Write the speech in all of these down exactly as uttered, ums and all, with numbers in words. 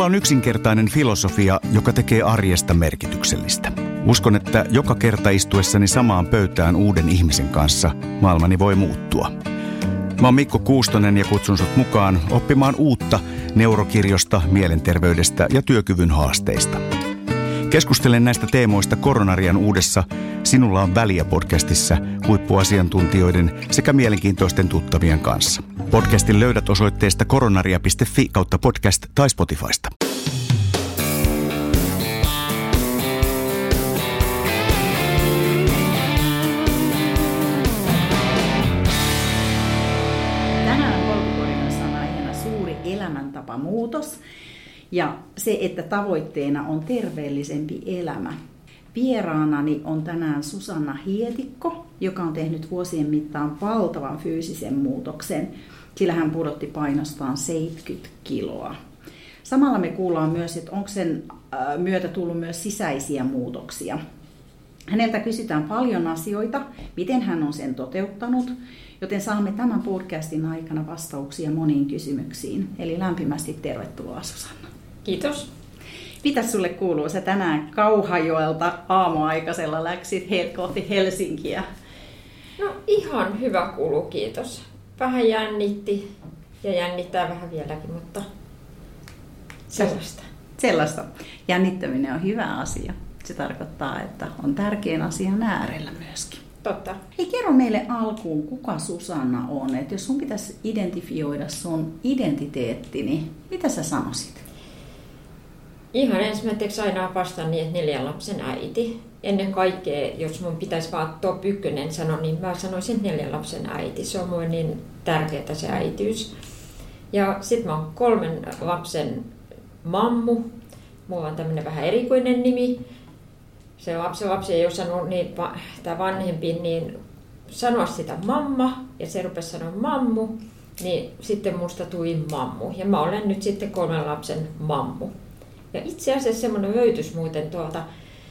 Minulla on yksinkertainen filosofia, joka tekee arjesta merkityksellistä. Uskon, että joka kerta istuessani samaan pöytään uuden ihmisen kanssa maailmani voi muuttua. Mä oon Mikko Kuustonen ja kutsun sut mukaan oppimaan uutta neurokirjosta, mielenterveydestä ja työkyvyn haasteista. Keskustelen näistä teemoista Koronarian uudessa Sinulla on väliä -podcastissa huippuasiantuntijoiden sekä mielenkiintoisten tuttavien kanssa. Podcastin löydät osoitteesta koronaria piste fi kautta podcast tai Spotifysta. Tänään polkupodcastin aiheena suuri elämäntapamuutos ja se, että tavoitteena on terveellisempi elämä. Vieraanani on tänään Susanna Hietikko, joka on tehnyt vuosien mittaan valtavan fyysisen muutoksen, sillä hän pudotti painostaan seitsemänkymmentä kiloa. Samalla me kuullaan myös, että onko sen myötä tullut myös sisäisiä muutoksia. Häneltä kysytään paljon asioita, miten hän on sen toteuttanut, joten saamme tämän podcastin aikana vastauksia moniin kysymyksiin. Eli lämpimästi tervetuloa, Susanna. Kiitos. Mitä sulle kuuluu? Sä tänään Kauhajoelta aamuaikaisella läksit kohti Helsinkiä. No ihan hyvä kuuluu, kiitos. Vähän jännitti ja jännittää vähän vieläkin, mutta sellaista. Sellaista. Jännittäminen on hyvä asia. Se tarkoittaa, että on tärkeän asian äärellä myöskin. Totta. Hei, kerro meille alkuun, kuka Susanna on. Et jos sun pitäisi identifioida sun identiteetti, niin mitä sä sanoisit? Ihan ensimmäiseksi aina vastaan niin, että neljän lapsen äiti. Ennen kaikkea, jos mun pitäisi vaan top ykkönen sanoa, niin mä sanoisin, että neljän lapsen äiti. Se on mulle niin tärkeää se äitiys. Ja sitten mä oon kolmen lapsen mammu. Mulla on tämmönen vähän erikoinen nimi. Se lapsen lapsi ei osannut, niin tämä vanhempi, niin sanoa sitä mamma. Ja se rupesi sanoa mammu. Niin sitten musta tuli mammu. Ja mä olen nyt sitten kolmen lapsen mammu. Ja itse asiassa semmoinen löytys muuten tuolta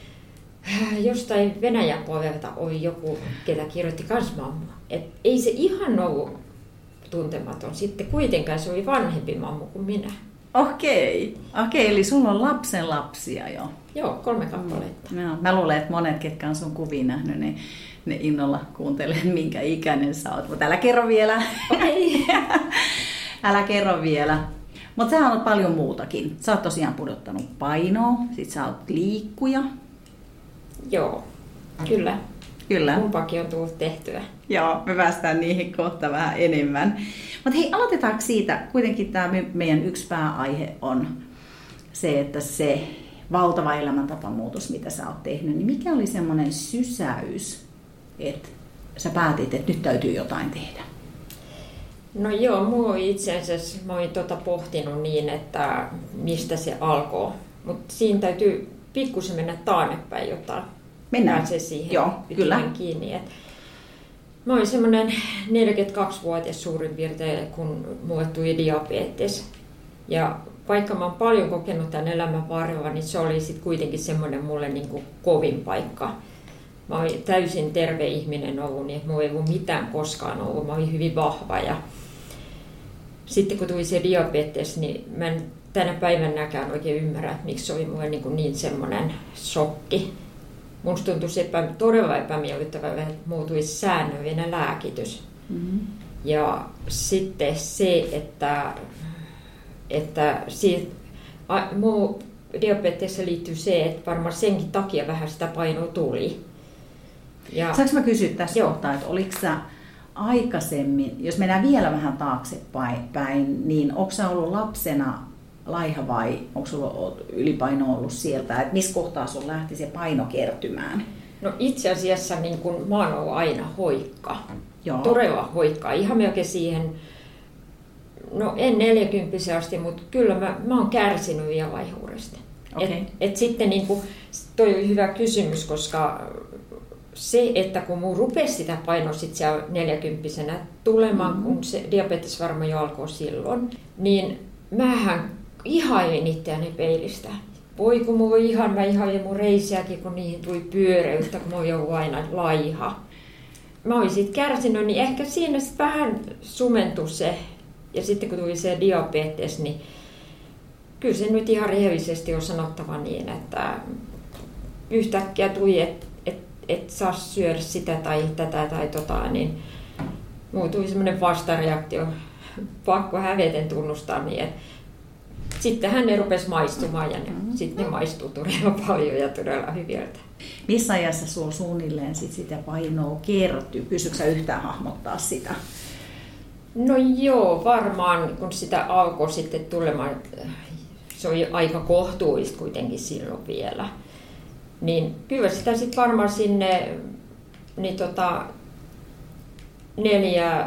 jostain Venäjän puolelta oli joku, ketä kirjoitti kans mamma. Et ei se ihan ollut tuntematon. Sitten kuitenkaan se oli vanhempi mammu kuin minä. Okei, okei, eli sulla on lapsen lapsia jo. Joo, kolme kappaletta. No, mä luulen, että monet, ketkä on sun kuvia nähnyt, niin ne innolla kuuntelee, minkä ikäinen sä oot. Mutta älä kerro vielä. Okei. Älä kerro vielä. Mutta sä oot paljon muutakin. Sä oot tosiaan pudottanut painoa, sit sä oot liikkuja. Joo, kyllä. Kyllä. Kumpakin on tullut tehtyä. Joo, me päästään niihin kohta vähän enemmän. Mutta hei, aloitetaanko siitä? Kuitenkin tämä meidän yksi pääaihe on se, että se valtava elämäntapamuutos, mitä sä oot tehnyt, niin mikä oli semmoinen sysäys, että sä päätit, että nyt täytyy jotain tehdä? No joo, mua itse asiassa mä olin tota pohtinut niin, että mistä se alkoi. Mutta siinä täytyy pikkusen mennä taannepäin, jotta Mennään. pääsee siihen joo, kyllä. kiinni. Et mä olin semmoinen neljäkymmentäkaksivuotias suurin piirtein, kun mulle tuli diabetes. Ja vaikka mä oon paljon kokenut tämän elämän varrella, niin se oli sitten kuitenkin semmoinen mulle niin kuin kovin paikka. Mä olin täysin terve ihminen ollut, niin mulla ei ollut mitään koskaan ollut. Mä olin hyvin vahva. Ja sitten kun tuli se diabetes, niin mä en tänä päivänäkään oikein ymmärrä, että miksi se oli mulle niin, niin semmoinen shokki. Musta tuntui epä, todella epämiellyttävältä, että mulla tuli säännöllinen lääkitys. Mm-hmm. Ja sitten se, että, että siitä, a, muu diabetekseen liittyy se, että varmaan senkin takia vähän sitä painoa tuli. Ja, saanko mä kysyä tässä kohtaa, että oliko sä aikaisemmin, jos mennään vielä vähän taaksepäin, niin onko sä ollut lapsena laiha vai onko sulla ylipaino ollut sieltä, että missä kohtaa sun lähti se paino kertymään? No itse asiassa niin kun mä oon ollut aina hoikka, Joo. todella hoikka, ihan melkein siihen, no en neljäkymppisen asti, mutta kyllä mä, mä oon kärsinyt vielä laihuudesta. Okay. Et, et sitten niin kun, toi oli hyvä kysymys, koska se, että kun mun rupesi sitä painoa sit siellä neljäkymppisenä tulemaan, mm-hmm. kun se diabetes varmaan jo alkoi silloin, niin mähän ihailin itseäni peilistä. Voi kun mulla oli ihan, mä ihailin mun reisiäkin, kun niihin tuli pyöreyttä, kun mä olin ollut aina laiha. Mä olin siitä kärsinyt, niin ehkä siinä sitten vähän sumentui se. Ja sitten kun tuli se diabetes, niin kyllä se nyt ihan rehellisesti on sanottava niin, että yhtäkkiä tuli, että et, et saa syödä sitä tai tätä tai tota, niin mulla tuli semmoinen vastareaktio, pakko häveten tunnustaa niin, että sittenhän ne rupesi maistumaan ja ne, mm-hmm. sitten ne maistuu todella paljon ja todella hyviltä. Missä ajassa sulla suunnilleen sit sitä painoa kertyy? Pystytkö sä yhtään hahmottaa sitä? No joo, varmaan kun sitä alkoi sitten tulemaan, se oli aika kohtuullista kuitenkin silloin vielä. Niin kyllä sitä sitten varmaan sinne niin tota, neljä,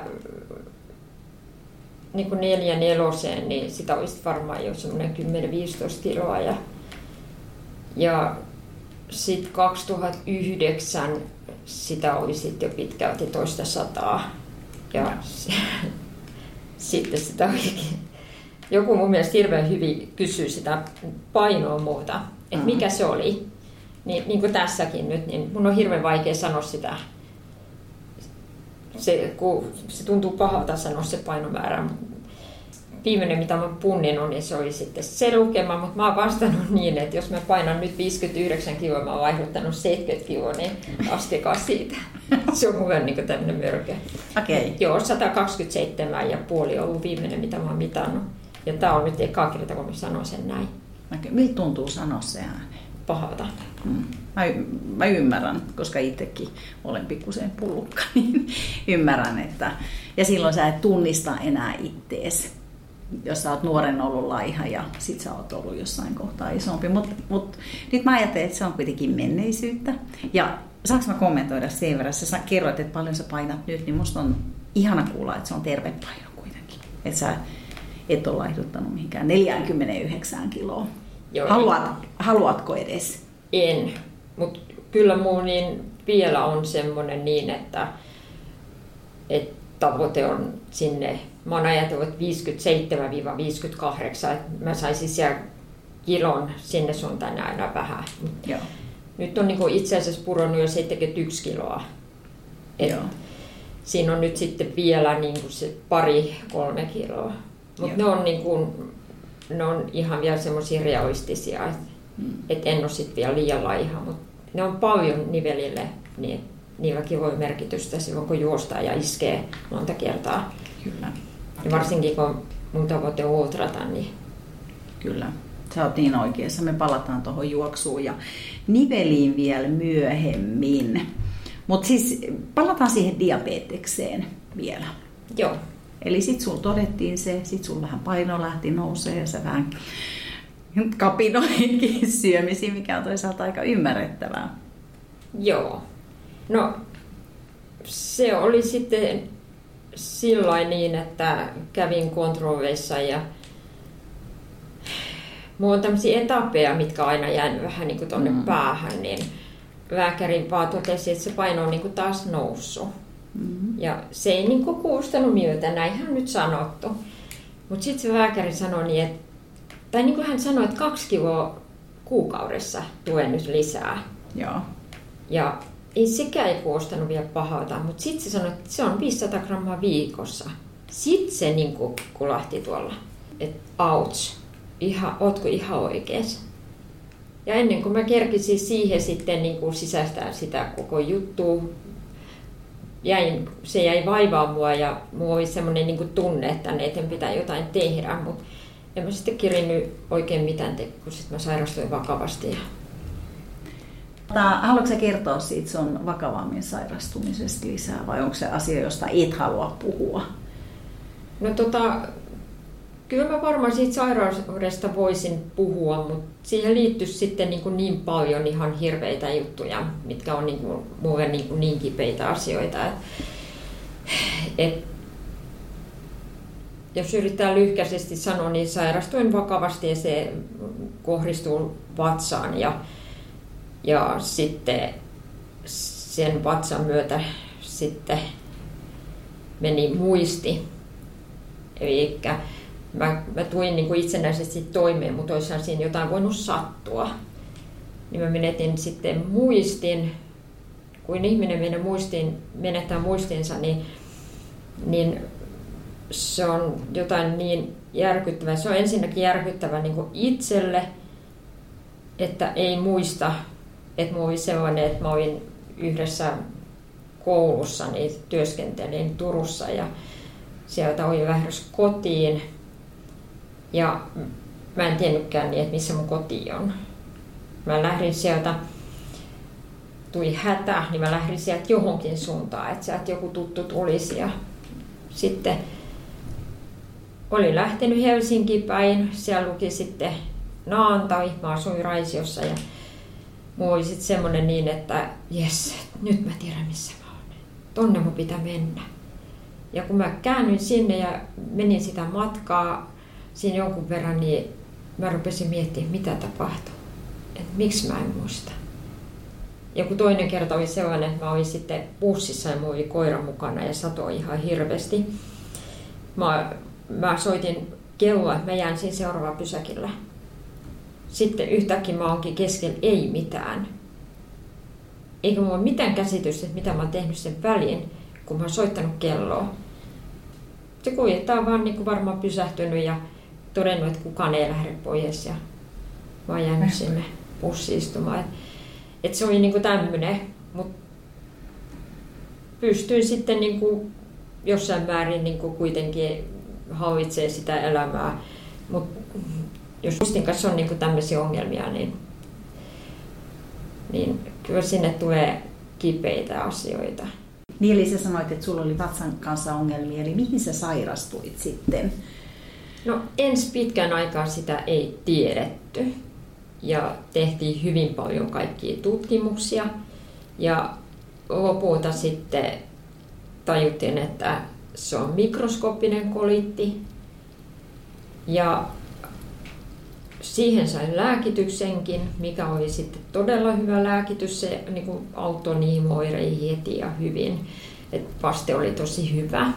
niin kuin neljä neloseen, niin sitä olisi varmaan jo semmoinen kymmenen viisitoista kiloa. Ja, ja sitten kaksituhattayhdeksän sitä oli sitten jo pitkälti toista sataa. Ja se, sitten sitä olikin. Joku mun mielestä hirveän hyvin kysyy sitä painoa muuta, että mikä se oli. Niin, niin kuin tässäkin nyt, niin mun on hirveän vaikea sanoa sitä. Se, kun se tuntuu pahalta sanoa se painomäärä. Viimeinen, mitä mä punninut, niin se oli sitten se lukema, mutta mä oon vastannut niin, että jos mä painan nyt viisikymmentäyhdeksän kiloa, mä oon vaihduttanut seitsemänkymmentä kiloa, niin laskekaa siitä. Se on mulle niin tämmöinen mörkö. Okay. Joo, sata kaksikymmentäseitsemän ja puoli on ollut viimeinen, mitä mä oon mitannut. Ja tää on nyt eka kerta, kun mä sanon sen näin. Okay. Miltä tuntuu sanoa se ääneen? Pahalta. Hmm. Mä, mä ymmärrän, koska itsekin olen pikkusen pullukka, niin ymmärrän, että ja silloin sä et tunnista enää ittees, jos sä oot nuoren ollut laiha ja sit sä oot ollut jossain kohtaa isompi. Mutta mut, nyt mä ajattelen, että se on kuitenkin menneisyyttä. Ja saanko mä kommentoida sen verran, sä kerroit, että paljon sä painat nyt, niin musta on ihana kuulla, että se on terve paino kuitenkin. Että sä et ole laihduttanut mihinkään neljäkymmentäyhdeksän kiloa. Joo, Haluat, haluatko edes? En, mutta kyllä mun niin vielä on semmoinen niin, että, että tavoite on sinne, mä oon ajatellut, että viisikymmentäseitsemän viisikymmentäkahdeksan, että mä saisin siellä kilon sinne suuntaan aina vähän. Joo. Nyt on niin kuin itse asiassa pudonnut jo seitsemänkymmentäyksi kiloa. Joo. Siinä on nyt sitten vielä niin kuin se pari, kolme kiloa. Mutta ne on niin kuin, ne on ihan vielä semmoisia realistisia, että hmm. et en ole sitten vielä liian laiha, mutta ne on paljon nivelille, niin niilläkin voi merkitystä silloin, kun juostaa ja iskee monta kertaa. Kyllä. Ja varsinkin kun mun tavoite on ultrata, niin... Kyllä, sä oot niin oikeassa. Me palataan tuohon juoksuun ja niveliin vielä myöhemmin. Mutta siis palataan siihen diabetekseen vielä. Joo. Eli sit sulla todettiin se, sit sulla vähän paino lähti nousee ja sä vähän kapinoinkin syömisiin, mikä on toisaalta aika ymmärrettävää. Joo. No se oli sitten sillain niin, että kävin kontrolleissa ja mulla on tämmöisiä etappeja, mitkä aina jäänyt vähän niin kuin tonne mm. päähän, niin lääkäri vaan totesi, että se paino on niin kuin taas noussut. Mm-hmm. Ja se ei niin kuin kuulostanut miltä, näinhän nyt sanottu. Mutta sitten se lääkäri sanoi niin, että, tai niin kuin hän sanoi, että kaksi kiloa kuukaudessa tulee nyt lisää. Joo. Ja ei sekään ei kuulostanut vielä pahalta, mutta sitten se sanoi, että se on viisisataa grammaa viikossa. Sitten se niin kuin kulahti tuolla, että ouch, ihan, ootko ihan oikeassa? Ja ennen kuin mä kerkisin siihen sitten niin kuin sisäistää sitä koko juttua, jäin, se jäi vaivaa mua ja mulla oli semmoinen niin kuin tunne, että tänne eteen pitää jotain tehdä, mutta en mä sitten kirinyt oikein mitään tehdä, kun sitten mä sairastuin vakavasti. Haluatko sä kertoa siitä sun vakavammin sairastumisesta lisää vai onko se asia, josta et halua puhua? No tota, kyllä mä varmaan siitä sairaudesta voisin puhua, mutta siihen liittyy sitten niin, kuin niin paljon ihan hirveitä juttuja, mitkä on niin kuin, mulle niin, kuin niin kipeitä asioita. Et, et, jos yrittää lyhkäisesti sanoa, niin sairastuin vakavasti ja se kohdistuu vatsaan ja, ja sitten sen vatsan myötä sitten meni muisti. Eli Mä, mä tuin niin kuin itsenäisesti toimeen, mutta olisihan siinä jotain voinut sattua. Niin mä menetin sitten muistin. Kun ihminen menee muistiin, menettää muistinsa, niin, niin se on jotain niin järkyttävä. Se on ensinnäkin järkyttävä niin kuin itselle, että ei muista, että mulla oli sellainen, että mä olin yhdessä koulussa, niin työskentelin Turussa ja sieltä olin lähdössä kotiin. Ja mä en tiennytkään niin, että missä mun koti on. Mä lähdin sieltä, tuli hätä, niin mä lähdin sieltä johonkin suuntaan, että sieltä joku tuttu tulisi. Ja sitten olin lähtenyt Helsinkiin päin, siellä luki sitten Naantai, mä asuin Raisiossa ja mulla oli sitten semmoinen niin, että jes, nyt mä tiedän missä mä oon. Tonne mun pitää mennä. Ja kun mä käännyin sinne ja menin sitä matkaa siinä jonkun verran, niin mä rupesin miettimään, mitä tapahtui. Että miksi mä en muista. Joku toinen kerta oli sellainen, että mä olin sitten bussissa ja mulla oli koira mukana ja satoi ihan hirveästi. Mä, mä soitin kelloa, että mä jään siinä seuraavalla pysäkillä. Sitten yhtäkkiä mä oonkin keskellä ei mitään. Eikä mulla ole mitään käsitystä, että mitä mä oon tehnyt sen väliin, kun mä oon soittanut kelloa. Se kuljettaja on vaan niin kuin varmaan pysähtynyt ja todennut, että kukaan ei lähde pois ja mä oon jäänyt sinne bussiin istumaan. Et se oli niin kuin tämmöinen, mutta pystyin sitten niin kuin jossain määrin niin kuin kuitenkin hallitsemaan sitä elämää. Mut jos muistin kanssa on niin kuin tämmöisiä ongelmia, niin, niin kyllä sinne tulee kipeitä asioita. Niin eli sä sanoit, että sulla oli vatsan kanssa ongelmia, eli mihin sä sairastuit sitten? No ensi pitkän aikaa sitä ei tiedetty ja tehtiin hyvin paljon kaikkia tutkimuksia ja lopulta sitten tajuttiin, että se on mikroskooppinen kolitti ja siihen sain lääkityksenkin, mikä oli sitten todella hyvä lääkitys. Se niin kuin auttoi niihin oireihin heti ja hyvin. Et vaste oli tosi hyvä.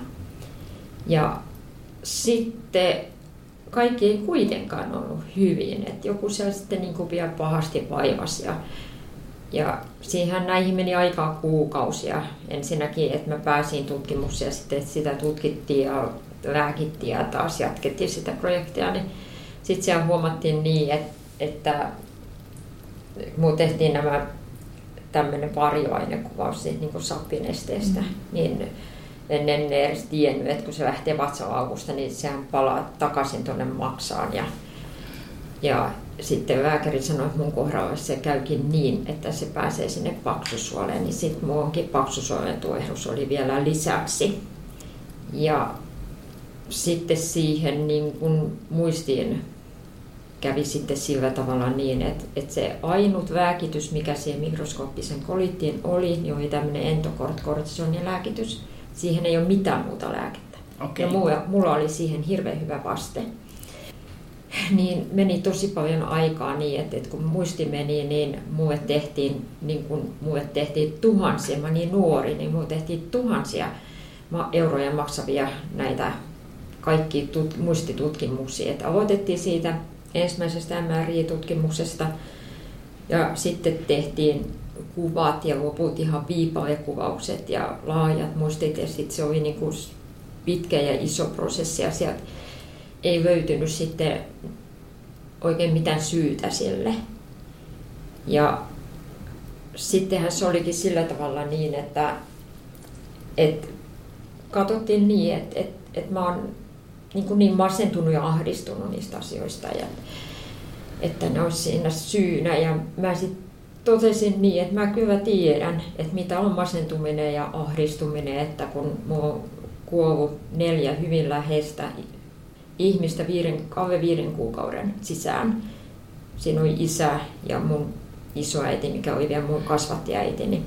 Ja sitten kaikki ei kuitenkaan ollut hyvin. Et joku siellä sitten niin kuin vielä pahasti vaivasi. Ja, ja siihen näihin meni aikaa kuukausia. Ensinnäkin, että mä pääsin tutkimukseen ja sitten sitä tutkittiin ja lääkittiin ja taas jatkettiin sitä projektia. Niin sitten siellä huomattiin niin, että, että mulla tehtiin nämä tämmöinen varjoainekuvaus niin kuin sappinesteestä, mm. niin en edes tiennyt, että kun se lähtee vatsalaukusta, niin sehän palaa takaisin tuonne maksaan. Ja, ja sitten lääkäri sanoi, että mun kohdalla se käykin niin, että se pääsee sinne paksusuoleen, niin sitten munkin paksusuolen tuehdus oli vielä lisäksi. Ja sitten siihen niin kun muistiin kävi sitten sillä tavalla niin, että, että se ainut lääkitys, mikä siihen mikroskooppisen kolittiin oli, niin oli tämmöinen entokortisoinilääkitys. Siihen ei ole mitään muuta lääkettä. Okay. Ja mulla, mulla oli siihen hirveän hyvä vaste. Niin meni tosi paljon aikaa niin, että, että kun muisti meni, niin mulle tehtiin, niin kun mulle tehtiin tuhansia, mä niin nuori, niin mulle tehtiin tuhansia euroja maksavia näitä kaikki tut, muistitutkimuksia. Että aloitettiin siitä ensimmäisestä M R I-tutkimuksesta ja sitten tehtiin kuvat ja loput ihan viipalekuvaukset ja laajat muistit ja sitten se oli niin kuin pitkä ja iso prosessi ja sieltä ei löytynyt sitten oikein mitään syytä sille. Ja sittenhän se olikin sillä tavalla niin, että, että katsottiin niin, että, että, että mä oon niin, kuin niin masentunut ja ahdistunut niistä asioista, ja, että ne olisi siinä syynä. Ja mä sitten totesin niin, että mä kyllä tiedän, että mitä on masentuminen ja ahdistuminen, että kun mulla on kuollut neljä hyvin läheistä ihmistä viiden, alle viiden kuukauden sisään. Siinä oli isä ja mun isoäiti, mikä oli vielä mun kasvattiäiti, niin,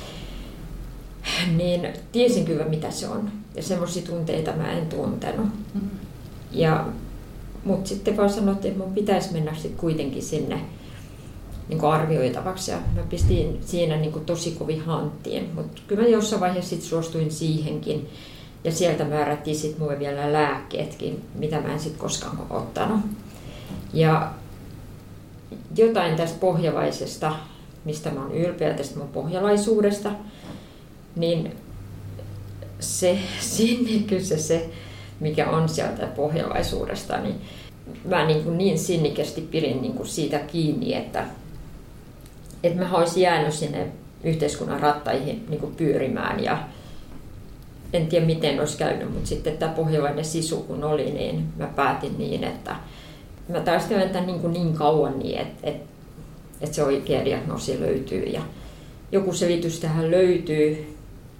niin tiesin kyllä mitä se on. Ja semmoisia tunteita mä en tuntenut. Mm-hmm. Ja, mutta sitten vaan sanottiin, että mun pitäisi mennä sit kuitenkin sinne niin kuin arvioitavaksi. Ja mä pistin siinä niin kuin tosi kovin hanttiin. Mutta kyllä mä jossain vaiheessa sit suostuin siihenkin. Ja sieltä määrättiin sit mulle vielä lääkkeetkin, mitä mä en sit koskaan ole ottanut. Ja jotain tästä pohjalaisesta, mistä mä oon ylpeä tästä mun pohjalaisuudesta, niin se, sinne kyllä se, se mikä on sieltä pohjalaisuudesta, niin mä niin, kuin niin sinnikästi pidin niin kuin siitä kiinni, että, että mä olisin jäänyt sinne yhteiskunnan rattaihin niin kuin pyörimään. Ja en tiedä miten olisi käynyt, mutta sitten tämä pohjalainen sisu kun oli, niin mä päätin niin, että mä taistelen tämän niin, niin kauan niin, että, että, että se oikea diagnoosi löytyy. Ja joku selitys tähän löytyy.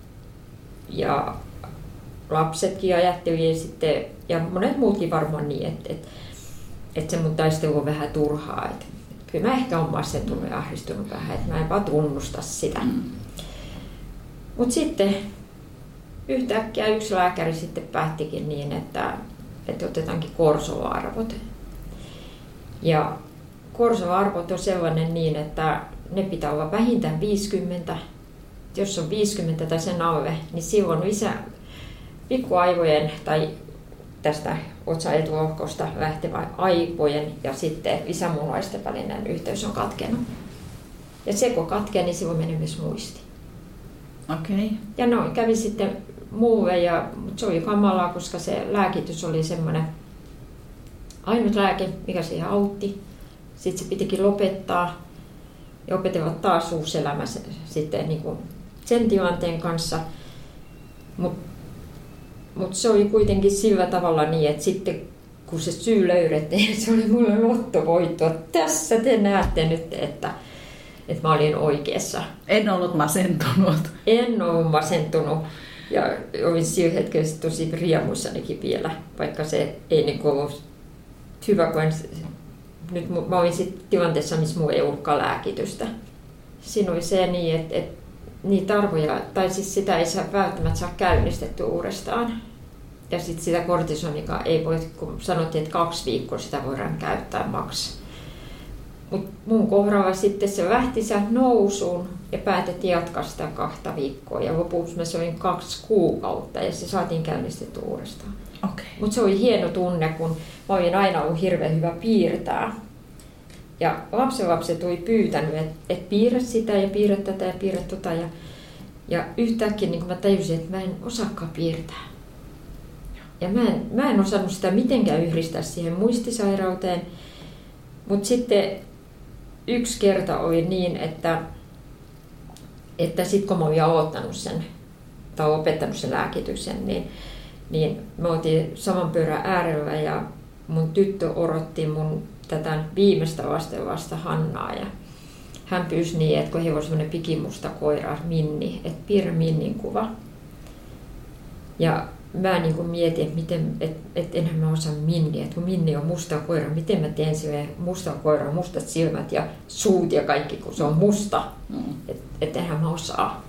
Ja lapsetkin ajattelivat sitten, ja monet muutkin varmaan niin, että, että, että se mun taistelu on vähän turhaa. Että, että kyllä mä ehkä olen masentunut ja ahdistunut vähän, että mä en vaan tunnusta sitä. Mm. Mutta sitten yhtäkkiä yksi lääkäri sitten päättikin niin, että, että otetaankin Korsola-arvot. Ja Korsola-arvot on sellainen niin, että ne pitää olla vähintään viisikymmentä. Jos on viisikymmentä tai sen alle, niin silloin isä pikkuaivojen tai tästä otsaetulohkosta lähtevä aivojen ja sitten lisämunuaisten välinen yhteys on katkenut. Ja se kun katkee, niin silloin menee myös muisti. Okei. Okay. Ja noin kävi sitten muulle, ja se oli kamalaa, koska se lääkitys oli semmoinen ainut lääke, mikä siihen autti. Sitten se pitikin lopettaa ja opetella taas uusi elämä sitten niin kuin sen tilanteen kanssa. Mutta mut se oli kuitenkin sillä tavalla niin, että sitten kun se syy löydettiin, se oli mulle lottovoitto. Tässä te näette nyt, että, että mä olin oikeassa. En ollut masentunut. En ollut masentunut. Ja olin sillä hetkellä tosi riemuissanikin vielä, vaikka se ei niin ollut hyvä, kun nyt mä olin sitten tilanteessa, missä mulla ei ollutkaan lääkitystä. Siinä oli se niin, että, että niitä arvoja, tai siis sitä ei saa, välttämättä saa käynnistettyä uudestaan. Ja sitten sitä kortisonikaan ei voi, kun sanottiin, että kaksi viikkoa sitä voidaan käyttää maks. Mutta mun kohdalla sitten se lähti sieltä nousuun ja päätettiin jatkaa sitä kahta viikkoa. Ja lopuksi mä söin kaksi kuukautta ja se saatiin käynnistettyä uudestaan. Okay. Mutta se oli hieno tunne, kun mä olin aina ollut hirveän hyvä piirtää. Ja lapsenlapset oli pyytänyt, että et piirrä sitä ja piirrä tätä ja piirrä tota. Ja, ja yhtäkkiä niin mä tajusin, että mä en osaakaan piirtää. Ja mä en, mä en osannut sitä mitenkään yhdistää siihen muistisairauteen. Mutta sitten yksi kerta oli niin, että, että sitten kun mä olin aloittanut sen tai opettanut sen lääkityksen, niin, niin me oltiin saman pöydän äärellä ja mun tyttö odotti mun tätä viimeistä lastenlasta Hannaa. Ja hän pyysi niin, että kun heillä oli semmoinen pikimusta koira, Minni, että piirrä Minnin kuva. Ja mä niin kuin mietin, että miten, et, et enhän mä osaa Minniä, että kun Minni on musta koira, miten mä teen sille musta koira, mustat silmät ja suut ja kaikki, kun se on musta, mm. että et enhän mä osaa.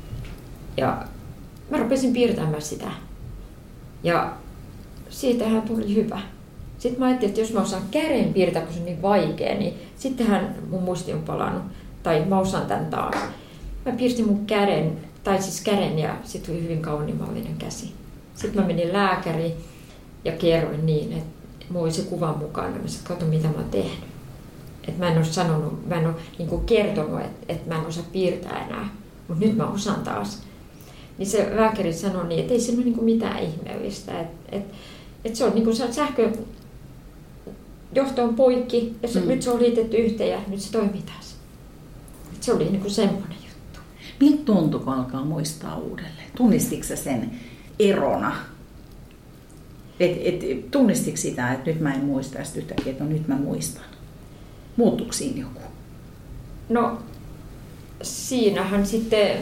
Ja mä rupesin piirtämään sitä. Ja siitähän tuli hyvä. Sitten mä ajattelin, että jos mä osaan käden piirtää, kun se on niin vaikea, niin sittenhän mun muisti on palannut. Tai mä osaan tän taas. Mä piirsin mun käden, tai siis käden, ja sit tuli hyvin kauniimallinen käsi. Sitten mä menin lääkäriin ja kerroin niin, että mulla oli se kuvan mukana. Mä sanoin, kato mitä mä oon tehnyt. Että mä en ole sanonut, mä en ole niin kuin kertonut, että, että mä en osaa piirtää enää. Mutta nyt mä osaan taas. Niin se lääkäri sanoi niin, että ei se ole niin kuin mitään ihmeellistä. Että, että, että se on niin kuin sähkö johto on poikki ja se, mm. nyt se on liitetty yhteen ja nyt se toimii taas. Että se oli niin kuin semmoinen juttu. Miltä tuntui, kun alkaa muistaa uudelleen? Tunnistitko sä sen erona? Et, et, tunnistitko sitä, että nyt mä en muista ja sitten yhtäkkiä, että no, nyt mä muistan? Muuttuiko siinä joku? No siinähän sitten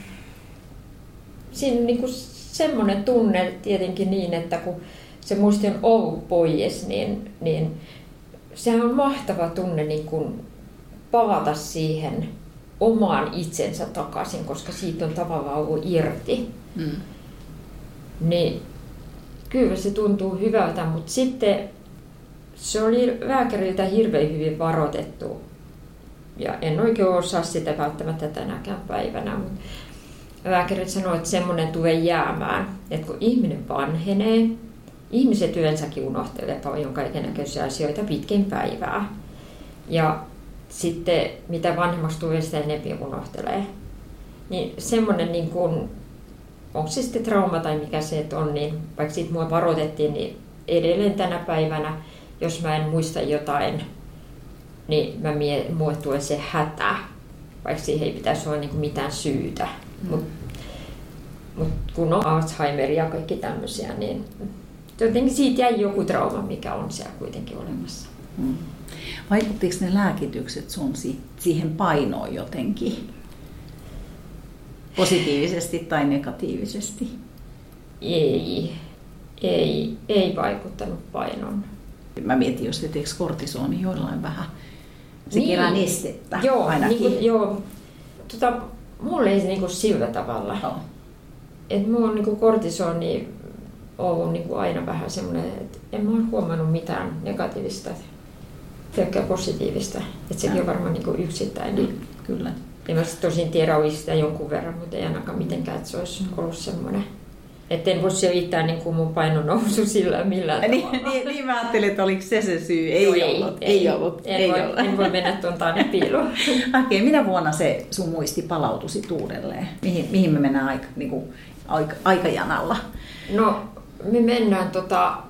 siinä niin kuin semmoinen tunne tietenkin niin, että kun se muisti on ollut pois, niin, niin sehän on mahtava tunne niin kuin palata siihen omaan itsensä takaisin, koska siitä on tavallaan ollut irti. Mm. Niin kyllä se tuntuu hyvältä, mutta sitten se oli lääkäriltä hirveän hyvin varoitettu. Ja en oikein osaa sitä välttämättä tänäkään päivänä, mutta lääkärit sanoo, että semmoinen tulee jäämään, että kun ihminen vanhenee, ihmiset yleensäkin unohtelee paljon kaikennäköisiä asioita pitkin päivää. Ja sitten mitä vanhemmaksi tulee, sitä enemmän unohtelee. Niin semmoinen niin kuin onko se sitten trauma tai mikä se on, niin vaikka siitä mua varoitettiin, niin edelleen tänä päivänä, jos mä en muista jotain, niin mä mie, mulle tulee se hätä, vaikka siihen ei pitäisi olla niin kuin mitään syytä. Mm. Mutta mut kun on Alzheimer ja kaikki tämmöisiä, niin jotenkin siitä jäi joku trauma, mikä on siellä kuitenkin olemassa. Mm. Vaikuttiko ne lääkitykset sun siihen painoon jotenkin? Positiivisesti tai negatiivisesti? Ei, ei, ei vaikuttanut painoon. Mä mietin, jos te teekö kortisoni joillain vähän. Se niin, kerää nestettä joo, ainakin. Niin kuin, joo, tota, mulla ei se niin kuin sillä tavalla. Oh. Että mulla on niin kuin kortisoni ollut niin kuin aina vähän semmoinen, että en mä ole huomannut mitään negatiivista, pelkkää positiivista. Että sekin on varmaan niin kuin yksittäinen. Mm, kyllä. En mä tosin tiedä, olisi sitä jonkun verran, mutta ei ainakaan mitenkään, että se olisi ollut semmoinen. Että en voi selittää niin kuin mun painon nousu sillä millään tavalla. Niin, niin, niin mä ajattelin, että oliko se se syy. Ei, no, ollut. Ei, ei ollut. En, ei voi, ollut. en voi mennä tuon taanne piiloon. Okei, minä vuonna se sun muisti palautui sit uudelleen? Mihin, mihin me mennään aika, niin kuin, aika, aikajanalla? No, me mennään tota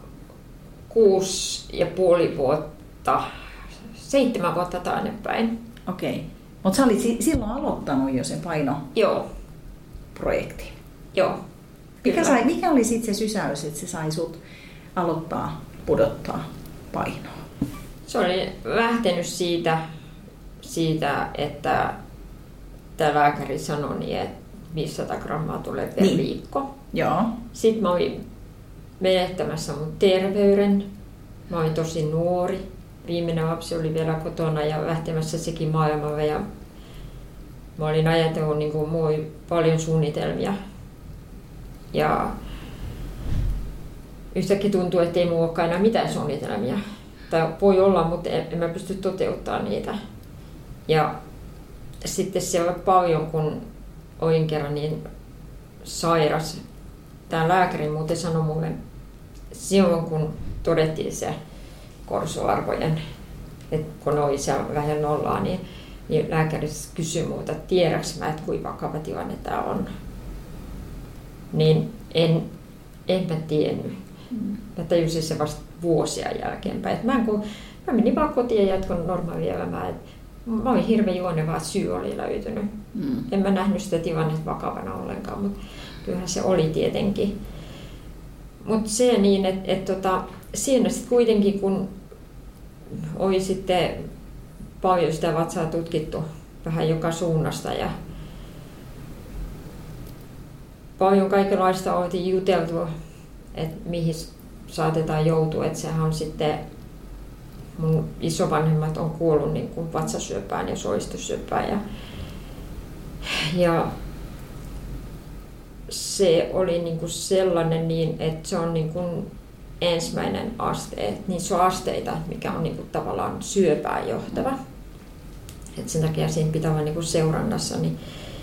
kuusi ja puoli vuotta, seitsemän vuotta taannepäin. Okei. Mutta sä olit silloin aloittanut jo sen painoprojektin. Joo. Mikä, sai, mikä oli sitten se sysäys, että se sai sut aloittaa pudottaa painoa? Se oli lähtenyt siitä, siitä että tämä lääkäri sanoi niin, että viisisataa grammaa tulee per niin. viikko. Joo. Sitten mä olin menettämässä mun terveyden. Mä olin tosi nuori. Viimeinen lapsi oli vielä kotona ja lähtemässä sekin maailmalle. Ja mä olin ajatellut, niin kuin mulla oli paljon suunnitelmia. Ja yhtäkkiä tuntuu, että ei mulla olekaan enää mitään suunnitelmia. Tai voi olla, mutta en, en mä pysty toteuttamaan niitä. Ja sitten siellä oli paljon, kun olin kerran niin sairas. Tämä lääkäri muuten sanoi mulle silloin, kun todettiin se korsoarvojen, että kun oli siellä vähän nollaa, niin, niin lääkäri kysyi multa, että tiedäks mä, että kuinka vakava tilanne tämä on. Niin en, en mä tiennyt. Mm. Mä tajusin se vasta vuosia jälkeenpäin. Et mä, en, kun, mä menin vaan kotiin ja jatkoin normaalia elämää. Mä olin hirveän juoneva, että syy oli löytynyt. Mm. En mä nähnyt sitä tilannetta vakavana ollenkaan, mutta kyllähän se oli tietenkin. Mutta se niin, että et, tota, siinä sitten kuitenkin, kun oli sitten paljon sitä vatsaa tutkittu vähän joka suunnasta ja paljon kaikenlaista oltiin juteltu, että mihin saatetaan joutua. Että sehän on sitten, mun isovanhemmat on kuollut niin kuin vatsasyöpään ja soistosyöpään. Ja, ja se oli niin kuin sellainen, niin, että se on niin kuin ensimmäinen aste. Että niissä on asteita, mikä on niin kuin tavallaan syöpään johtava. Et sen takia siinä pitää olla niin kuin seurannassa. Niin,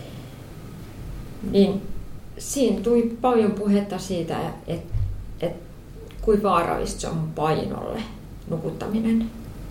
niin siinä tuli paljon puhetta siitä, että et, kuinka vaarallista se on mun painolle nukuttaminen.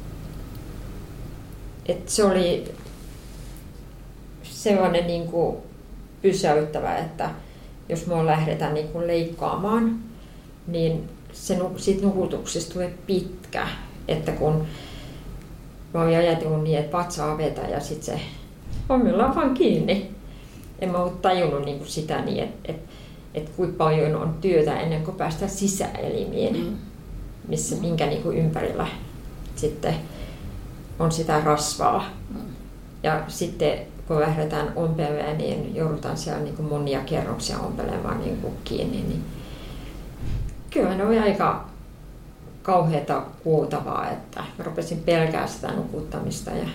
Et se oli sellainen niin kuin pysäyttävä, että jos me lähdetään niin kuin leikkaamaan, niin se, siitä nukutuksesta tulee pitkä. Että kun mä olin ajatellut niin, että vatsaa vetää ja sitten se omillaan vaan kiinni. En mä ole tajunnut niin kuin sitä niin, että et, et kuinka paljon on työtä ennen kuin päästään sisäelimiin, mm. missä, minkä niin kuin ympärillä sitten on sitä rasvaa. Mm. Ja sitten kun lähdetään ompelemaan, niin joudutaan siellä niin kuin monia kerroksia ompelemaan niin kuin kiinni. Niin kyllä ne oli aika kauheata kuultavaa, että mä rupesin pelkää sitä nukuttamista. Ja